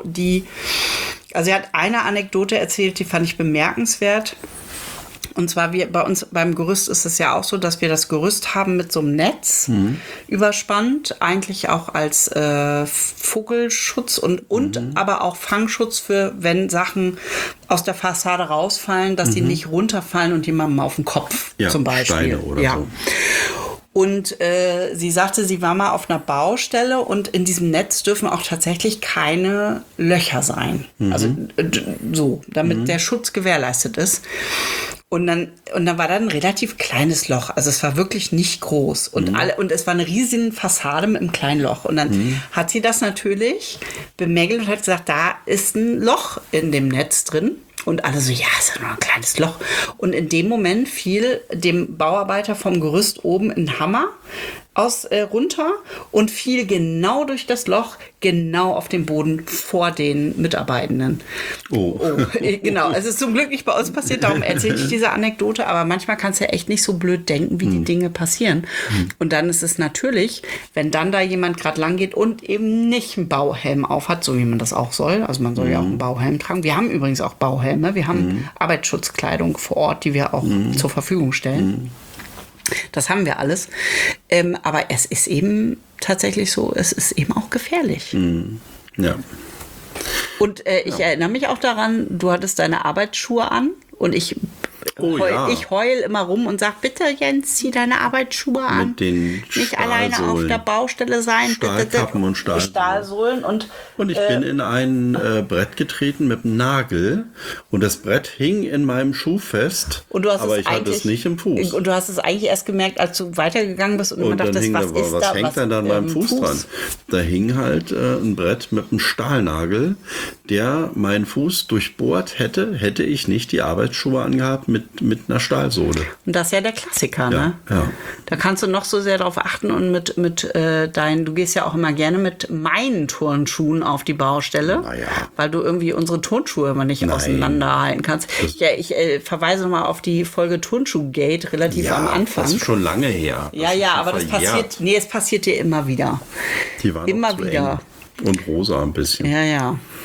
sie hat eine Anekdote erzählt, die fand ich bemerkenswert. Und zwar bei uns beim Gerüst ist es ja auch so, dass wir das Gerüst haben mit so einem Netz überspannt, eigentlich auch als Vogelschutz und aber auch Fangschutz für, wenn Sachen aus der Fassade rausfallen, dass die nicht runterfallen und jemandem auf den Kopf zum Beispiel. Steine oder so. Und sie sagte, sie war mal auf einer Baustelle und in diesem Netz dürfen auch tatsächlich keine Löcher sein. Also so, damit der Schutz gewährleistet ist. Und dann war da ein relativ kleines Loch. Also es war wirklich nicht groß. Und es war eine riesige Fassade mit einem kleinen Loch. Und dann hat sie das natürlich bemängelt und hat gesagt, da ist ein Loch in dem Netz drin. Und alle so, ja, ist ja nur ein kleines Loch. Und in dem Moment fiel dem Bauarbeiter vom Gerüst oben ein Hammer runter und fiel genau durch das Loch, genau auf den Boden vor den Mitarbeitenden. Oh. Genau, es ist zum Glück nicht bei uns passiert, darum erzähle ich diese Anekdote, aber manchmal kannst du ja echt nicht so blöd denken, wie die Dinge passieren. Und dann ist es natürlich, wenn dann da jemand gerade lang geht und eben nicht einen Bauhelm auf hat, so wie man das auch soll, also man soll ja auch einen Bauhelm tragen. Wir haben übrigens auch Bauhelme, wir haben Arbeitsschutzkleidung vor Ort, die wir auch zur Verfügung stellen. Das haben wir alles. Aber es ist eben tatsächlich so, es ist eben auch gefährlich. Ja. Und ich erinnere mich auch daran, du hattest deine Arbeitsschuhe an und ich heul immer rum und sag, bitte Jens, zieh deine Arbeitsschuhe an. Mit den nicht alleine auf der Baustelle sein. Stahlkappen und Stahlsohlen. Und ich bin in ein Brett getreten mit einem Nagel und das Brett hing in meinem Schuh fest, aber ich hatte es nicht im Fuß. Und du hast es eigentlich erst gemerkt, als du weitergegangen bist und immer dachtest, was hängt denn da an meinem Fuß dran? Da hing halt ein Brett mit einem Stahlnagel, der meinen Fuß durchbohrt hätte ich nicht die Arbeitsschuhe angehabt mit einer Stahlsohle. Und das ist ja der Klassiker, ne? Ja. Da kannst du noch so sehr darauf achten und du gehst ja auch immer gerne mit meinen Turnschuhen auf die Baustelle, weil du irgendwie unsere Turnschuhe immer nicht auseinanderhalten kannst. Ich verweise nochmal auf die Folge Turnschuh-Gate relativ am Anfang. Das ist schon lange her. Aber das passiert, es passiert dir immer wieder. Die waren immer wieder. Eng und rosa ein bisschen. Ja.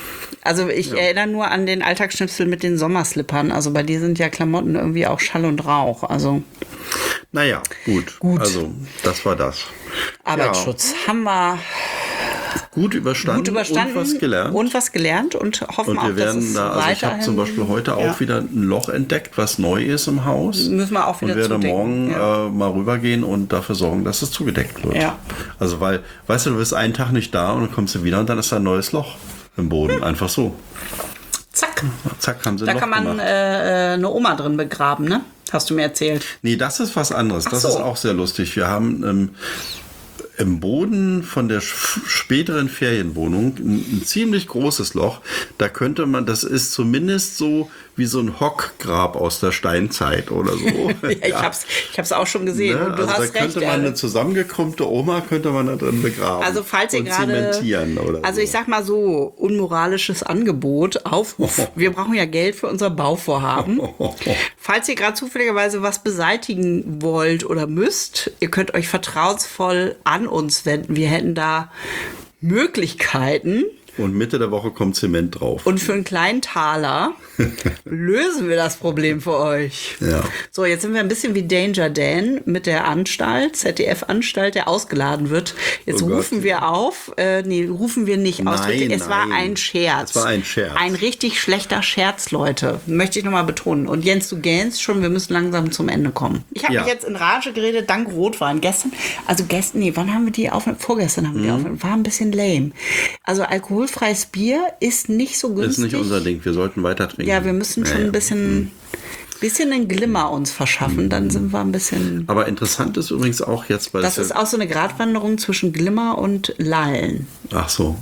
Also ich erinnere nur an den Alltagsschnipsel mit den Sommerslippern. Also bei dir sind ja Klamotten irgendwie auch Schall und Rauch. Also Naja, gut. Also, das war das. Arbeitsschutz haben wir Gut überstanden und was gelernt. Und hoffen Und auch, wir werden dass es da, also ich weiterhin... habe zum Beispiel heute auch wieder ein Loch entdeckt, was neu ist im Haus. Müssen wir auch wieder und werde zudecken. morgen mal rübergehen und dafür sorgen, dass es zugedeckt wird. Ja. Also weil, weißt du bist einen Tag nicht da und dann kommst du wieder und dann ist da ein neues Loch im Boden. Einfach so. Zack. Zack, haben sie Da ein Loch kann man gemacht. eine Oma drin begraben, ne? Hast du mir erzählt. Nee, das ist was anderes. Das so. ist auch sehr lustig. Wir haben im Boden von der späteren Ferienwohnung ein ziemlich großes Loch. Da könnte man, das ist zumindest so wie so ein Hockgrab aus der Steinzeit oder so. Ich hab's auch schon gesehen. Ne? Und du Also hast da recht. könnte man eine zusammengekrummte Oma könnte man da drin begraben. Also falls ihr und gerade, zementieren oder also so. ich sag mal so, unmoralisches Angebot, Aufruf. Wir brauchen ja Geld für unser Bauvorhaben. Falls ihr gerade zufälligerweise was beseitigen wollt oder müsst, ihr könnt euch vertrauensvoll an uns wenden. Wir hätten da Möglichkeiten. Und Mitte der Woche kommt Zement drauf. Und für einen kleinen Taler lösen wir das Problem für euch. Ja. So, jetzt sind wir ein bisschen wie Danger Dan mit der Anstalt, ZDF-Anstalt, der ausgeladen wird. Jetzt Oh Gott. rufen wir auf. Rufen wir nicht aus. Nein, Es war nein. ein Scherz. Es war ein Scherz. Ein richtig schlechter Scherz, Leute. Möchte ich nochmal betonen. Und Jens, du gähnst schon, wir müssen langsam zum Ende kommen. Ich habe Ja. mich jetzt in Rage geredet, dank Rotwein. Wann haben wir die aufgenommen? Vorgestern haben wir die aufgenommen. War ein bisschen lame. Also alkoholfreies Bier ist nicht so günstig. Ist nicht unser Ding. Wir sollten weiter trinken. Ja, wir müssen schon ein bisschen einen Glimmer uns verschaffen. Dann sind wir ein bisschen... Aber interessant ist übrigens auch jetzt, weil Das ist auch so eine Gratwanderung zwischen Glimmer und Lallen. Ach so,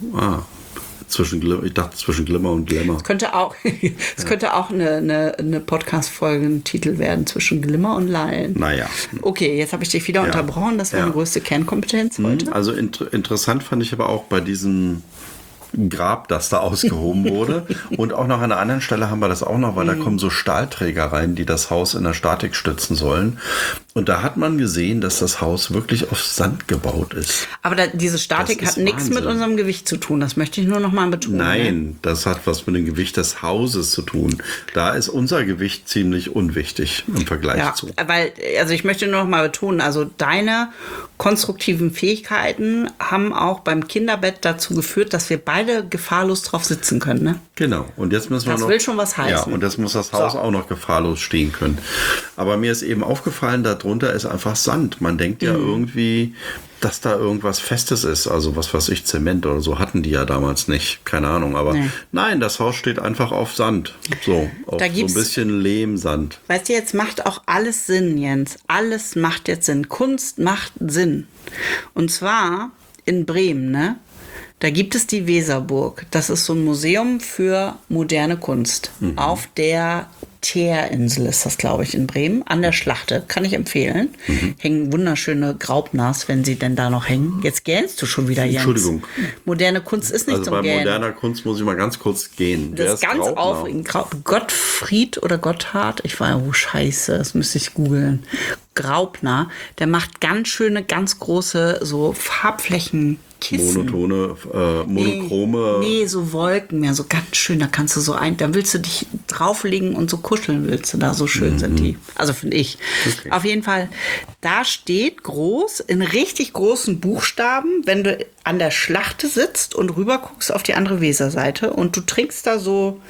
ich dachte zwischen Glimmer und Glamour. Könnte auch, es könnte auch eine Podcast-Folgentitel werden, zwischen Glimmer und Lallen. Naja. Okay, jetzt habe ich dich wieder unterbrochen. Das war Ja. die größte Kernkompetenz heute. Also interessant fand ich aber auch bei diesem Grab, das da ausgehoben wurde. Und auch noch an einer anderen Stelle haben wir das auch noch, weil da kommen so Stahlträger rein, die das Haus in der Statik stützen sollen. Und da hat man gesehen, dass das Haus wirklich auf Sand gebaut ist. Aber diese Statik Das hat ist nichts mit Wahnsinn. unserem Gewicht zu tun. Das möchte ich nur noch mal betonen. Nein, das hat was mit dem Gewicht des Hauses zu tun. Da ist unser Gewicht ziemlich unwichtig im Vergleich Ja, zu. weil, also ich möchte nur noch mal betonen, also deine konstruktiven Fähigkeiten haben auch beim Kinderbett dazu geführt, dass wir beide gefahrlos drauf sitzen können. Ne? Genau. Und jetzt müssen wir Das noch. will schon was heißen. Ja, und jetzt muss das Haus So. auch noch gefahrlos stehen können. Aber mir ist eben aufgefallen, darunter ist einfach Sand. Man denkt ja irgendwie, dass da irgendwas Festes ist. Also was weiß ich, Zement oder so hatten die ja damals nicht. Keine Ahnung. Aber nein, das Haus steht einfach auf Sand. So, auf Da so ein gibt's- bisschen Lehmsand. Weißt du, jetzt macht auch alles Sinn, Jens. Alles macht jetzt Sinn. Kunst macht Sinn. Und zwar in Bremen, ne? Da gibt es die Weserburg. Das ist so ein Museum für moderne Kunst. Auf der Teerinsel ist das, glaube ich, in Bremen. An der Schlachte. Kann ich empfehlen. Hängen wunderschöne Graupners, wenn sie denn da noch hängen. Jetzt gähnst du schon wieder, Jens. Entschuldigung. Moderne Kunst ist nicht Also zum bei Gähnen. moderner Kunst muss ich mal ganz kurz gehen. Wer Das ist ganz Graupner? aufregend. Gottfried oder Gotthard, ich war, oh Scheiße, das müsste ich googeln. Graupner, der macht ganz schöne, ganz große, so Farbflächenkissen. Monochrome. Nee, so Wolken mehr, so ganz schön, da kannst du so da willst du dich drauflegen und so kuscheln willst du da, so schön sind die. Also finde ich. Okay. Auf jeden Fall, da steht groß, in richtig großen Buchstaben, wenn du an der Schlachte sitzt und rüber guckst auf die andere Weserseite und du trinkst da so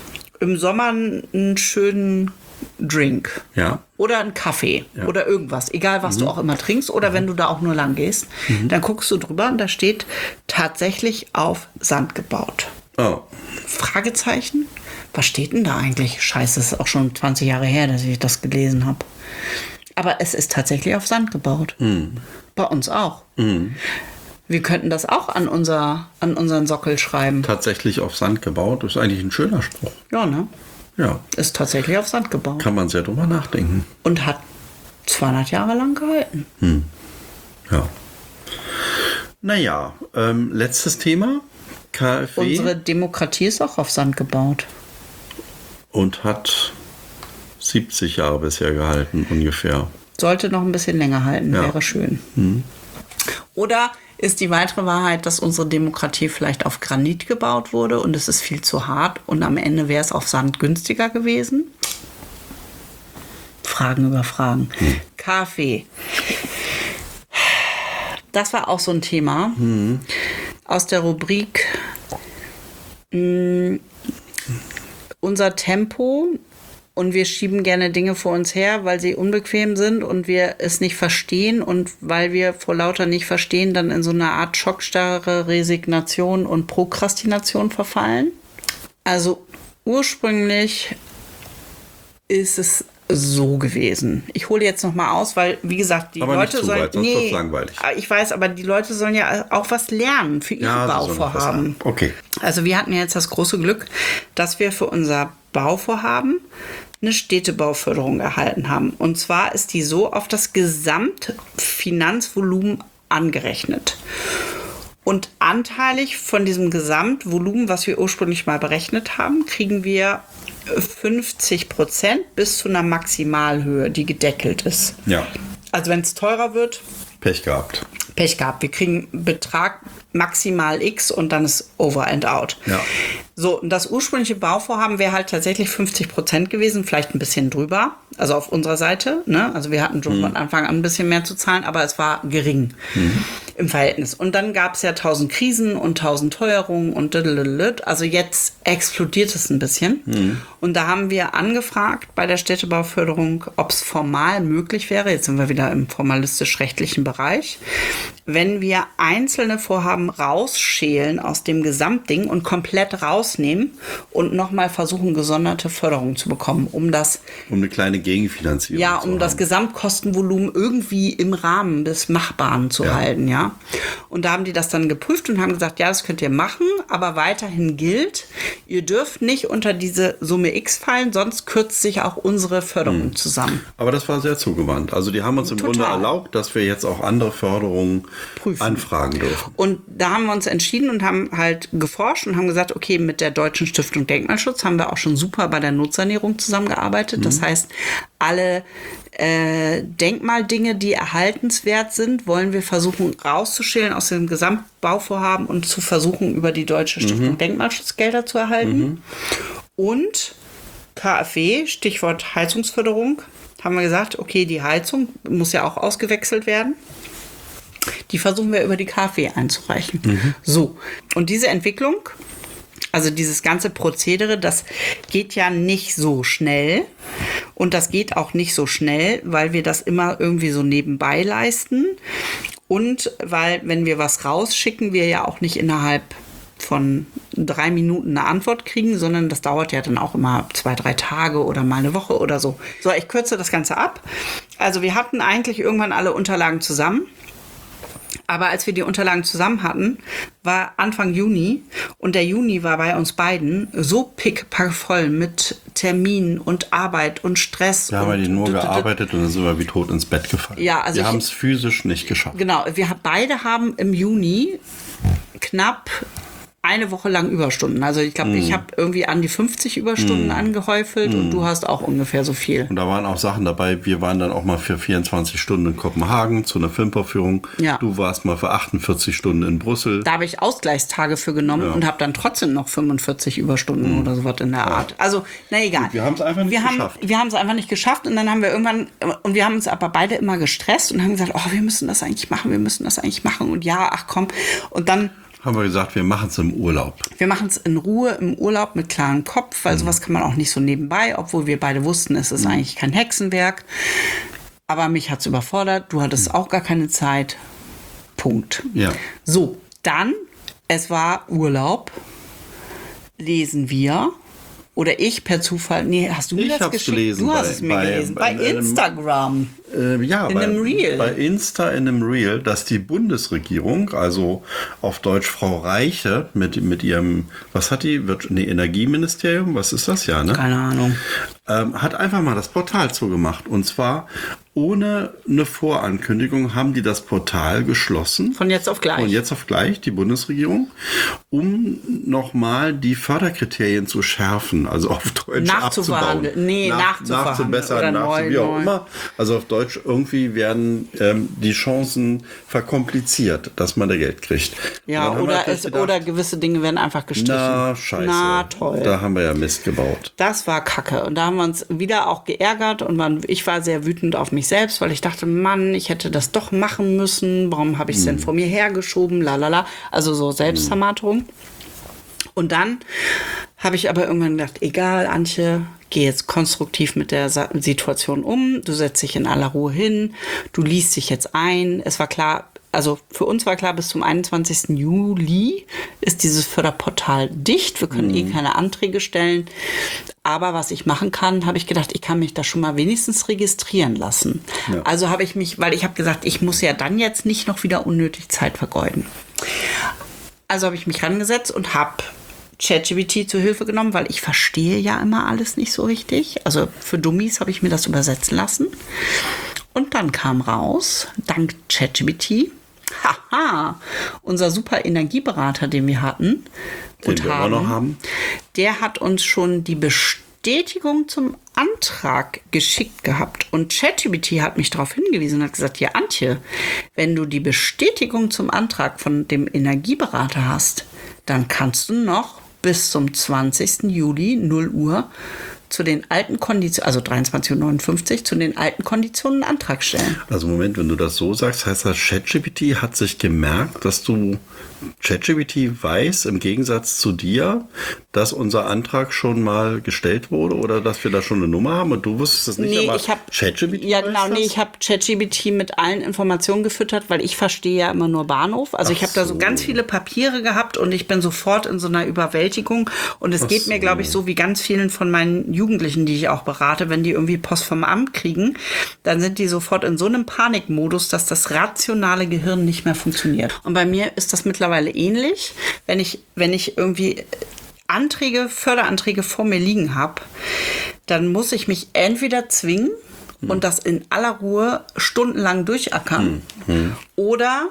im Sommer einen schönen Drink. Ja. Oder einen Kaffee oder irgendwas, egal was du auch immer trinkst oder wenn du da auch nur lang gehst, dann guckst du drüber und da steht tatsächlich auf Sand gebaut. Oh. Fragezeichen? Was steht denn da eigentlich? Scheiße, das ist auch schon 20 Jahre her, dass ich das gelesen habe. Aber es ist tatsächlich auf Sand gebaut. Bei uns auch. Wir könnten das auch an unseren Sockel schreiben. Tatsächlich auf Sand gebaut. Das ist eigentlich ein schöner Spruch. Ja, ne? Ja. Ist tatsächlich auf Sand gebaut. Kann man sehr drüber nachdenken. Und hat 200 Jahre lang gehalten. Ja. Naja, letztes Thema. KfW. Unsere Demokratie ist auch auf Sand gebaut. Und hat 70 Jahre bisher gehalten, ungefähr. Sollte noch ein bisschen länger halten, Ja. wäre schön. Oder ist die weitere Wahrheit, dass unsere Demokratie vielleicht auf Granit gebaut wurde und es ist viel zu hart und am Ende wäre es auf Sand günstiger gewesen? Fragen über Fragen. Kaffee. Das war auch so ein Thema aus der Rubrik unser Tempo und wir schieben gerne Dinge vor uns her, weil sie unbequem sind und wir es nicht verstehen und weil wir vor lauter nicht verstehen dann in so eine Art Schockstarre, Resignation und Prokrastination verfallen. Also ursprünglich ist es so gewesen. Ich hole jetzt noch mal aus, weil wie gesagt, die aber Leute nicht zu sollen weit, sonst wird's langweilig. Ich weiß, aber die Leute sollen ja auch was lernen für ihre Bauvorhaben. Okay. Also wir hatten ja jetzt das große Glück, dass wir für unser Bauvorhaben eine Städtebauförderung erhalten haben. Und zwar ist die so auf das Gesamtfinanzvolumen angerechnet. Und anteilig von diesem Gesamtvolumen, was wir ursprünglich mal berechnet haben, kriegen wir 50% bis zu einer Maximalhöhe, die gedeckelt ist. Ja. Also wenn es teurer wird, Pech gehabt. Pech gehabt. Wir kriegen Betrag maximal X und dann ist over and out. Ja. So, und das ursprüngliche Bauvorhaben wäre halt tatsächlich 50% gewesen, vielleicht ein bisschen drüber, also auf unserer Seite. Ne? Also wir hatten schon von Anfang an ein bisschen mehr zu zahlen, aber es war gering im Verhältnis. Und dann gab es ja 1000 Krisen und 1000 Teuerungen und also jetzt explodiert es ein bisschen. Und da haben wir angefragt bei der Städtebauförderung, ob es formal möglich wäre, jetzt sind wir wieder im formalistisch-rechtlichen Bereich, wenn wir einzelne Vorhaben rausschälen aus dem Gesamtding und komplett rausnehmen und nochmal versuchen, gesonderte Förderung zu bekommen, um eine kleine Gegenfinanzierung ja, zu um haben. das Gesamtkostenvolumen irgendwie im Rahmen des Machbaren zu halten, ja. Und da haben die das dann geprüft und haben gesagt, ja, das könnt ihr machen, aber weiterhin gilt, ihr dürft nicht unter diese Summe X fallen, sonst kürzt sich auch unsere Förderung zusammen. Aber das war sehr zugewandt. Also die haben uns im Grunde erlaubt, dass wir jetzt auch andere Förderungen anfragen dürfen. Und da haben wir uns entschieden und haben halt geforscht und haben gesagt, okay, mit der Deutschen Stiftung Denkmalschutz haben wir auch schon super bei der Notsanierung zusammengearbeitet. Das heißt, alle Denkmaldinge, die erhaltenswert sind, wollen wir versuchen rauszuschälen aus dem Gesamtbauvorhaben und zu versuchen, über die Deutsche Stiftung Denkmalschutz Gelder zu erhalten. Und KfW, Stichwort Heizungsförderung, haben wir gesagt, okay, die Heizung muss ja auch ausgewechselt werden. Die versuchen wir über die KfW einzureichen. So, und diese Entwicklung, also dieses ganze Prozedere, das geht ja nicht so schnell. Und das geht auch nicht so schnell, weil wir das immer irgendwie so nebenbei leisten. Und weil, wenn wir was rausschicken, wir ja auch nicht innerhalb von 3 Minuten eine Antwort kriegen, sondern das dauert ja dann auch immer 2-3 Tage oder mal eine Woche oder so. So, ich kürze das Ganze ab. Also wir hatten eigentlich irgendwann alle Unterlagen zusammen. Aber als wir die Unterlagen zusammen hatten, war Anfang Juni und der Juni war bei uns beiden so pickpackvoll mit Terminen und Arbeit und Stress. Wir haben ja nur gearbeitet und dann sind wir wie tot ins Bett gefallen. Ja, also wir haben es physisch nicht geschafft. Genau, wir beide haben im Juni knapp eine Woche lang Überstunden. Also ich glaube, ich habe irgendwie an die 50 Überstunden angehäufelt und du hast auch ungefähr so viel. Und da waren auch Sachen dabei. Wir waren dann auch mal für 24 Stunden in Kopenhagen zu einer Filmvorführung. Ja. Du warst mal für 48 Stunden in Brüssel. Da habe ich Ausgleichstage für genommen und habe dann trotzdem noch 45 Überstunden oder sowas in der Art. Also, na egal. Wir haben es einfach nicht geschafft. Wir haben es einfach nicht geschafft und dann haben wir irgendwann, und wir haben uns aber beide immer gestresst und haben gesagt, oh, wir müssen das eigentlich machen und ja, ach komm. Und dann haben wir gesagt, wir machen es im Urlaub. Wir machen es in Ruhe im Urlaub mit klarem Kopf, weil sowas kann man auch nicht so nebenbei, obwohl wir beide wussten, es ist eigentlich kein Hexenwerk. Aber mich hat es überfordert, du hattest auch gar keine Zeit. Punkt. Ja. So, dann, es war Urlaub, lesen wir. Oder ich per Zufall, nee, hast du mir das geschickt? Gelesen, du hast es mir gelesen. Bei Instagram. Ja, in einem Reel. Bei Insta in einem Reel, dass die Bundesregierung, also auf Deutsch Frau Reiche mit ihrem, was hat die? Energieministerium, was ist das ja, ne? Keine Ahnung. Hat einfach mal das Portal zugemacht. Und zwar ohne eine Vorankündigung haben die das Portal geschlossen. Von jetzt auf gleich. Von jetzt auf gleich, die Bundesregierung, um nochmal die Förderkriterien zu schärfen, also auf Deutsch abzubauen. Nachzubessern, wie auch immer. Also auf Deutsch irgendwie werden die Chancen verkompliziert, dass man da Geld kriegt. Ja, oder gewisse Dinge werden einfach gestrichen. Na, scheiße. Na, toll. Da haben wir ja Mist gebaut. Das war Kacke. Und da haben wir uns wieder auch geärgert und ich war sehr wütend auf mich selbst, weil ich dachte, Mann, ich hätte das doch machen müssen. Warum habe ich es denn vor mir hergeschoben? Lalala. Also so Selbstvermarterung. Und dann habe ich aber irgendwann gedacht, egal, Antje, geh jetzt konstruktiv mit der Situation um. Du setzt dich in aller Ruhe hin. Du liest dich jetzt ein. Es war klar, also für uns war klar, bis zum 21. Juli ist dieses Förderportal dicht. Wir können keine Anträge stellen. Aber was ich machen kann, habe ich gedacht, ich kann mich da schon mal wenigstens registrieren lassen. Ja. Also habe ich mich, weil ich habe gesagt, ich muss ja dann jetzt nicht noch wieder unnötig Zeit vergeuden. Also habe ich mich rangesetzt und habe ChatGPT zur Hilfe genommen, weil ich verstehe ja immer alles nicht so richtig. Also für Dummies habe ich mir das übersetzen lassen. Und dann kam raus, dank ChatGPT, unser super Energieberater, den wir hatten der hat uns schon die Bestätigung zum Antrag geschickt gehabt. Und ChatGPT hat mich darauf hingewiesen und hat gesagt, ja Antje, wenn du die Bestätigung zum Antrag von dem Energieberater hast, dann kannst du noch bis zum 20. Juli 0 Uhr zu den alten Konditionen, also 23:59 Uhr, zu den alten Konditionen einen Antrag stellen. Also Moment, wenn du das so sagst, heißt das, ChatGPT hat sich gemerkt, dass du ChatGPT weiß, im Gegensatz zu dir, dass unser Antrag schon mal gestellt wurde oder dass wir da schon eine Nummer haben und du wusstest das nicht, nee, aber ich hab, ChatGPT ja, genau, nee, ich habe ChatGPT mit allen Informationen gefüttert, weil ich verstehe ja immer nur Bahnhof. Also ich habe da so ganz viele Papiere gehabt und ich bin sofort in so einer Überwältigung und es geht mir, glaube ich, so wie ganz vielen von meinen Jugendlichen, die ich auch berate, wenn die irgendwie Post vom Amt kriegen, dann sind die sofort in so einem Panikmodus, dass das rationale Gehirn nicht mehr funktioniert. Und bei mir ist das mittlerweile ähnlich. Wenn ich irgendwie Förderanträge vor mir liegen habe, dann muss ich mich entweder zwingen und das in aller Ruhe stundenlang durchackern oder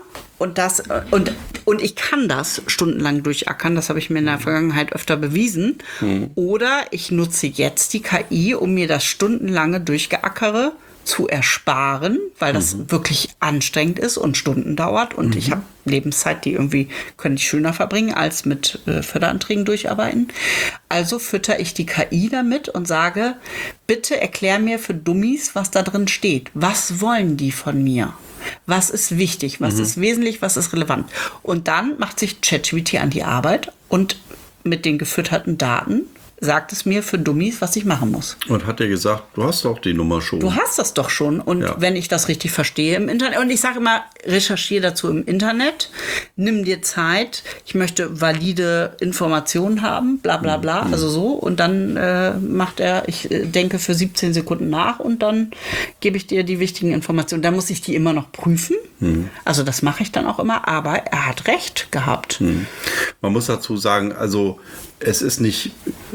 und ich kann das stundenlang durchackern, das habe ich mir in der Vergangenheit öfter bewiesen, oder ich nutze jetzt die KI, um mir das stundenlange Durchgeackere zu ersparen, weil das wirklich anstrengend ist und Stunden dauert und ich habe Lebenszeit, die irgendwie könnte ich schöner verbringen als mit Förderanträgen durcharbeiten. Also fütter ich die KI damit und sage, bitte erklär mir für Dummies, was da drin steht. Was wollen die von mir? Was ist wichtig? Was ist wesentlich? Was ist relevant? Und dann macht sich ChatGPT an die Arbeit und mit den gefütterten Daten sagt es mir für Dummies, was ich machen muss. Und hat er gesagt, du hast doch die Nummer schon. Du hast das doch schon. Und wenn ich das richtig verstehe im Internet, und ich sage immer, recherchiere dazu im Internet, nimm dir Zeit, ich möchte valide Informationen haben, bla bla bla, also so. Und dann macht er, ich denke, für 17 Sekunden nach und dann gebe ich dir die wichtigen Informationen. Da muss ich die immer noch prüfen. Also das mache ich dann auch immer, aber er hat recht gehabt. Man muss dazu sagen, also es ist nicht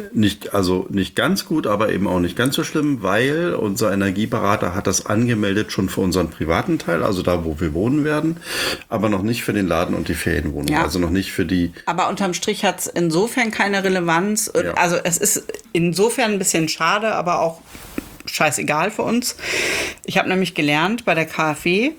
ganz gut, aber eben auch nicht ganz so schlimm, weil unser Energieberater hat das angemeldet schon für unseren privaten Teil, also da, wo wir wohnen werden, aber noch nicht für den Laden und die Ferienwohnung, also noch nicht für die... Aber unterm Strich hat es insofern keine Relevanz. Ja. Also es ist insofern ein bisschen schade, aber auch scheißegal für uns. Ich habe nämlich gelernt bei der KfW,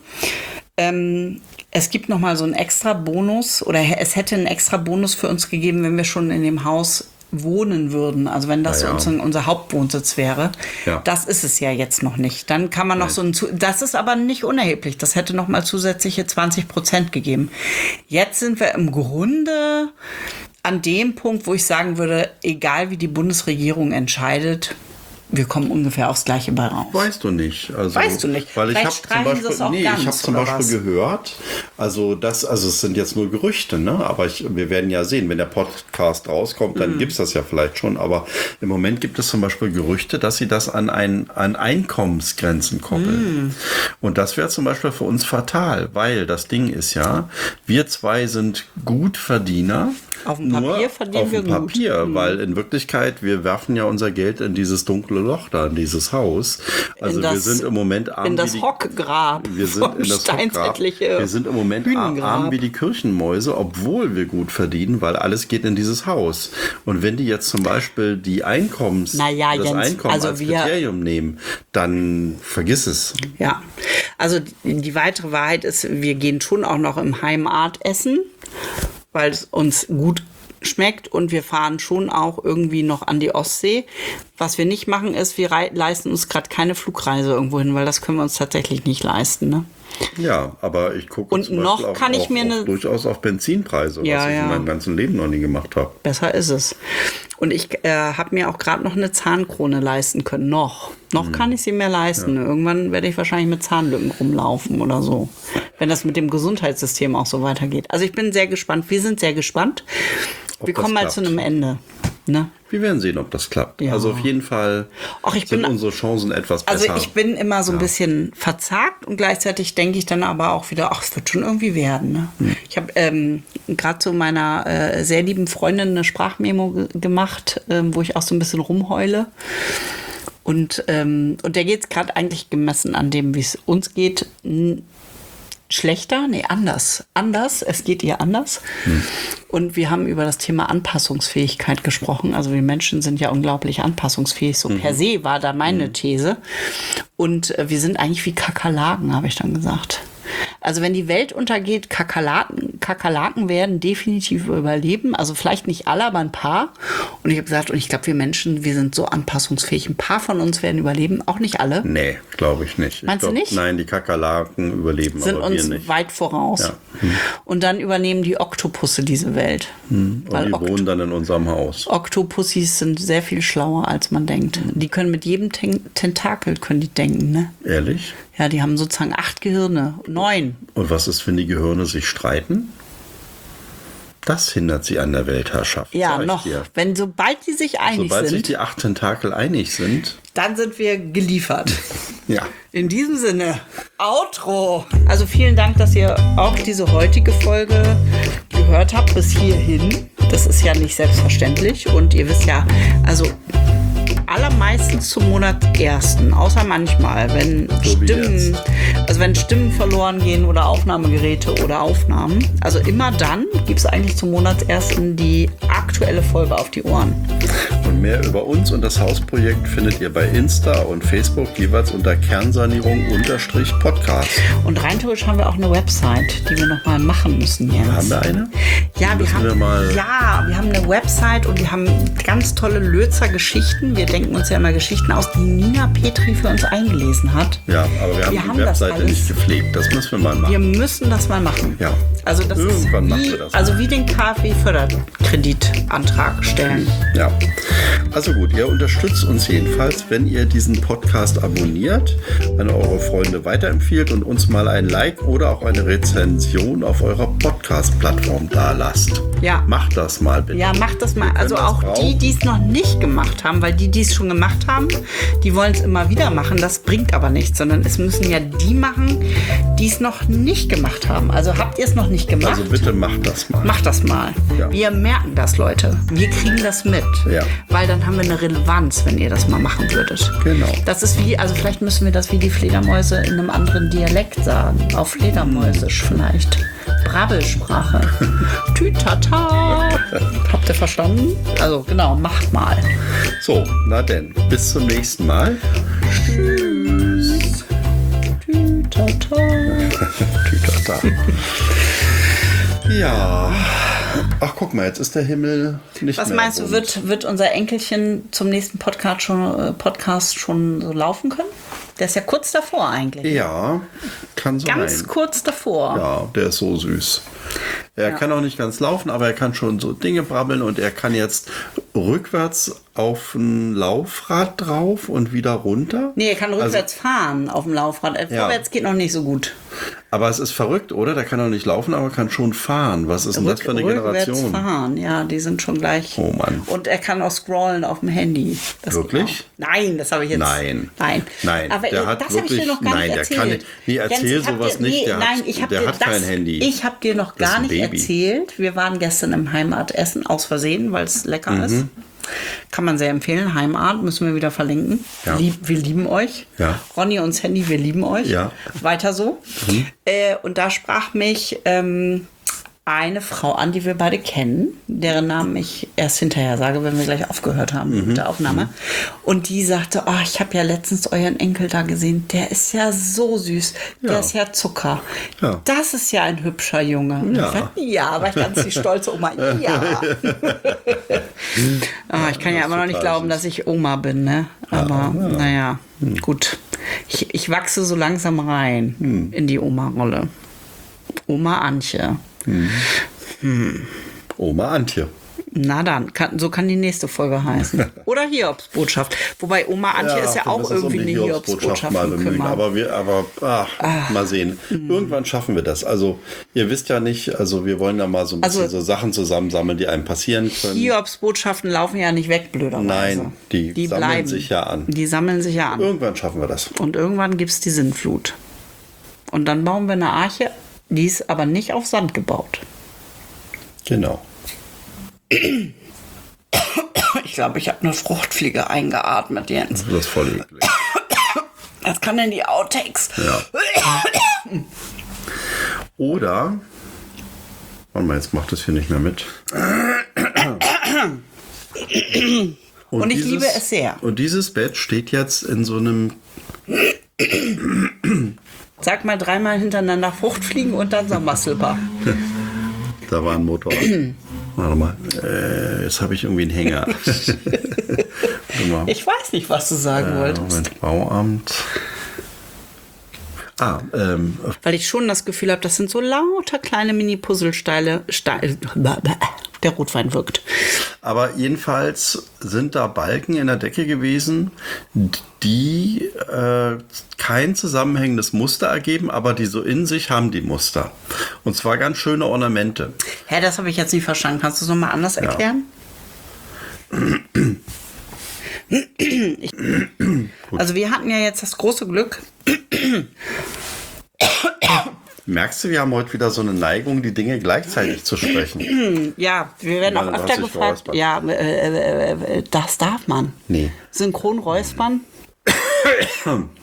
es gibt noch mal so einen extra Bonus oder es hätte einen extra Bonus für uns gegeben, wenn wir schon in dem Haus wohnen würden. Also wenn das unser Hauptwohnsitz wäre. Ja. Das ist es ja jetzt noch nicht. Dann kann man noch das ist aber nicht unerheblich. Das hätte noch mal zusätzliche 20% gegeben. Jetzt sind wir im Grunde an dem Punkt, wo ich sagen würde, egal wie die Bundesregierung entscheidet, wir kommen ungefähr aufs Gleiche bei raus. Weißt du nicht. Also, weißt du nicht. Weil ich habe zum Beispiel gehört, also es sind jetzt nur Gerüchte, ne? Aber wir werden ja sehen, wenn der Podcast rauskommt, dann gibt es das ja vielleicht schon. Aber im Moment gibt es zum Beispiel Gerüchte, dass sie das an Einkommensgrenzen koppeln. Und das wäre zum Beispiel für uns fatal, weil das Ding ist ja, wir zwei sind Gutverdiener. Auf dem Papier verdienen wir gut. Auf dem Papier, weil in Wirklichkeit, wir werfen ja unser Geld in dieses dunkle Loch da, in dieses Haus. Also wir sind im Moment arm in das Hockgrab. Wir sind in das Hockgrab. Wir sind im Moment arm wie die Kirchenmäuse, obwohl wir gut verdienen, weil alles geht in dieses Haus. Und wenn die jetzt zum Beispiel die Einkommen als Kriterium nehmen, dann vergiss es. Ja, also die weitere Wahrheit ist, wir gehen schon auch noch im Heimart essen, weil es uns gut schmeckt und wir fahren schon auch irgendwie noch an die Ostsee. Was wir nicht machen ist, wir leisten uns gerade keine Flugreise irgendwo hin, weil das können wir uns tatsächlich nicht leisten, ne? Ja, aber ich gucke und noch auch, kann ich mir durchaus auf Benzinpreise, was ich in meinem ganzen Leben noch nie gemacht habe. Besser ist es. Und ich habe mir auch gerade noch eine Zahnkrone leisten können. Noch kann ich sie mir leisten. Ja. Irgendwann werde ich wahrscheinlich mit Zahnlücken rumlaufen oder so. Wenn das mit dem Gesundheitssystem auch so weitergeht. Also ich bin sehr gespannt. Wir sind sehr gespannt. Wir kommen mal zu einem Ende. Ne? Wir werden sehen, ob das klappt. Ja. Also auf jeden Fall sind unsere Chancen etwas besser. Also ich bin immer so ein bisschen verzagt und gleichzeitig denke ich dann aber auch wieder, es wird schon irgendwie werden. Ne? Ich habe gerade zu meiner sehr lieben Freundin eine Sprachmemo gemacht, wo ich auch so ein bisschen rumheule. Und der geht es gerade eigentlich gemessen an dem, wie es uns geht, schlechter? Nee, anders. Es geht ihr anders. Und wir haben über das Thema Anpassungsfähigkeit gesprochen. Also wir Menschen sind ja unglaublich anpassungsfähig. So per se war da meine These. Und wir sind eigentlich wie Kakerlaken, habe ich dann gesagt. Also wenn die Welt untergeht, Kakerlaken werden definitiv überleben. Also vielleicht nicht alle, aber ein paar. Und ich habe gesagt, und ich glaube, wir Menschen, wir sind so anpassungsfähig. Ein paar von uns werden überleben, auch nicht alle. Nee, glaube ich nicht. Meinst du nicht? Nein, die Kakerlaken überleben, sind aber wir uns nicht. Weit voraus. Ja. Und dann übernehmen die Oktopusse diese Welt. Und die wohnen dann in unserem Haus. Oktopussis sind sehr viel schlauer, als man denkt. Die können mit jedem Tentakel denken, ne? Ehrlich? Ja, die haben sozusagen 8 Gehirne, 9. Und was ist, wenn die Gehirne sich streiten? Das hindert sie an der Weltherrschaft. Ja, noch. Sobald die sich einig sind. Sobald sich die 8 Tentakel einig sind. Dann sind wir geliefert. Ja. In diesem Sinne, Outro. Also vielen Dank, dass ihr auch diese heutige Folge gehört habt bis hierhin. Das ist ja nicht selbstverständlich. Und ihr wisst ja, also allermeistens zum Monat 1. Außer manchmal, wenn Stimmen verloren gehen oder Aufnahmegeräte oder Aufnahmen. Also immer dann gibt es eigentlich zum Monatsersten die aktuelle Folge auf die Ohren. Und mehr über uns und das Hausprojekt findet ihr bei Insta und Facebook jeweils unter Kernsanierung_Podcast. Und rein theoretisch haben wir auch eine Website, die wir nochmal machen müssen, Jens. Haben wir eine? Ja, wir haben eine Website und wir haben ganz tolle Lözer-Geschichten. Wir denken uns ja immer Geschichten aus, die Nina Petri für uns eingelesen hat. Ja, aber wir haben die Webseite nicht gepflegt. Das müssen wir mal machen. Wir müssen das mal machen. Ja. Also das Irgendwann machen wir das. Also wie den KfW-Förderkreditantrag stellen. Ja. Also gut, ihr unterstützt uns jedenfalls, wenn ihr diesen Podcast abonniert, an eure Freunde weiterempfiehlt und uns mal ein Like oder auch eine Rezension auf eurer Podcast-Plattform dalasst. Ja. Macht das mal bitte. Ja, macht das mal. Also auch die es noch nicht gemacht haben, weil die es schon gemacht haben, die wollen es immer wieder machen. Das bringt aber nichts, sondern es müssen ja die machen, die es noch nicht gemacht haben. Also habt ihr es noch nicht gemacht? Also bitte macht das mal. Macht das mal. Ja. Wir merken das, Leute. Wir kriegen das mit. Ja. Weil dann haben wir eine Relevanz, wenn ihr das mal machen würdet. Genau. Das ist vielleicht müssen wir das wie die Fledermäuse in einem anderen Dialekt sagen. Auf Fledermäusisch vielleicht. Brabbelsprache. Tütata. Habt ihr verstanden? Also genau, macht mal. So, na denn, bis zum nächsten Mal. Tschüss. Tütata. Tütata. Ja. Ach, guck mal, jetzt ist der Himmel nicht Was mehr meinst rund. du, wird unser Enkelchen zum nächsten Podcast schon so laufen können? Der ist ja kurz davor eigentlich. Ja, kann sein. Ganz kurz davor. Ja, der ist so süß. Er kann auch nicht ganz laufen, aber er kann schon so Dinge brabbeln und er kann jetzt rückwärts auf ein Laufrad drauf und wieder runter. Nee, er kann rückwärts fahren auf dem Laufrad. Vorwärts geht noch nicht so gut. Aber es ist verrückt, oder? Der kann auch nicht laufen, aber kann schon fahren. Was ist denn das für eine Generation? Rückwärts fahren, ja, die sind schon gleich. Oh Mann. Und er kann auch scrollen auf dem Handy. Das Wirklich? Nein, das habe ich jetzt. Nein. Aber der hat das habe ich dir noch gar nicht erzählt. Der kann nicht. Nee, erzähl Jens, sowas nicht. Der hat kein Handy. Ich habe dir noch Das ist gar ein nicht Baby. erzählt. Wir waren gestern im Heimatessen aus Versehen, weil es lecker ist. Kann man sehr empfehlen. Heimart müssen wir wieder verlinken. Ja. Wir lieben euch. Ja. Ronny und Sandy, wir lieben euch. Ja. Weiter so. Und da sprach mich eine Frau an, die wir beide kennen, deren Namen ich erst hinterher sage, wenn wir gleich aufgehört haben mit der Aufnahme. Und die sagte, oh, ich habe ja letztens euren Enkel da gesehen. Der ist ja so süß. Der Ja. ist ja Zucker. Ja. Das ist ja ein hübscher Junge. Ja. Ja, war ich ganz die stolze Oma. Ja. Ich kann ja immer noch nicht total glauben, süß. dass ich Oma bin, ne? Aber naja, gut. Ich wachse so langsam rein in die Oma-Rolle. Oma Antje. Oma Antje. Na dann, so kann die nächste Folge heißen. Oder Hiobsbotschaft. Wobei Oma Antje ist ja wir auch müssen uns um irgendwie die eine Hiobsbotschaft Hiobsbotschaft mal im bemühen. Kümmer. Mal sehen. Irgendwann schaffen wir das. Also ihr wisst ja nicht, also wir wollen da mal so ein bisschen so Sachen zusammensammeln, die einem passieren können. Hiobsbotschaften laufen ja nicht weg, blöderweise. Nein, die sammeln bleiben. sich ja an. Die sammeln sich ja an. Irgendwann schaffen wir das. Und irgendwann gibt es die Sintflut. Und dann bauen wir eine Arche, die ist aber nicht auf Sand gebaut. Genau. Ich glaube, ich habe eine Fruchtfliege eingeatmet, Jens. Das ist voll eklig. Das kann denn die Outtakes. Ja. Oder, warte mal, jetzt macht das hier nicht mehr mit. Und ich liebe es sehr. Und dieses Bett steht jetzt in so einem... Sag mal 3-mal hintereinander Fruchtfliegen und dann Sommerslipper. Da war ein Motor. Warte mal, jetzt habe ich irgendwie einen Hänger. Warte mal. Ich weiß nicht, was du sagen wolltest. Moment, Bauamt. Weil ich schon das Gefühl habe, das sind so lauter kleine Mini-Puzzlesteine. Der Rotwein wirkt. Aber jedenfalls sind da Balken in der Decke gewesen, die kein zusammenhängendes Muster ergeben, aber die so in sich haben die Muster. Und zwar ganz schöne Ornamente. Hä, das habe ich jetzt nicht verstanden. Kannst du es nochmal anders erklären? Also wir hatten ja jetzt das große Glück. Merkst du, wir haben heute wieder so eine Neigung, die Dinge gleichzeitig zu sprechen. Ja, wir werden auch Du hast öfter dich gefragt. geräuspert. Ja, das darf man. Nee. Synchron räuspern.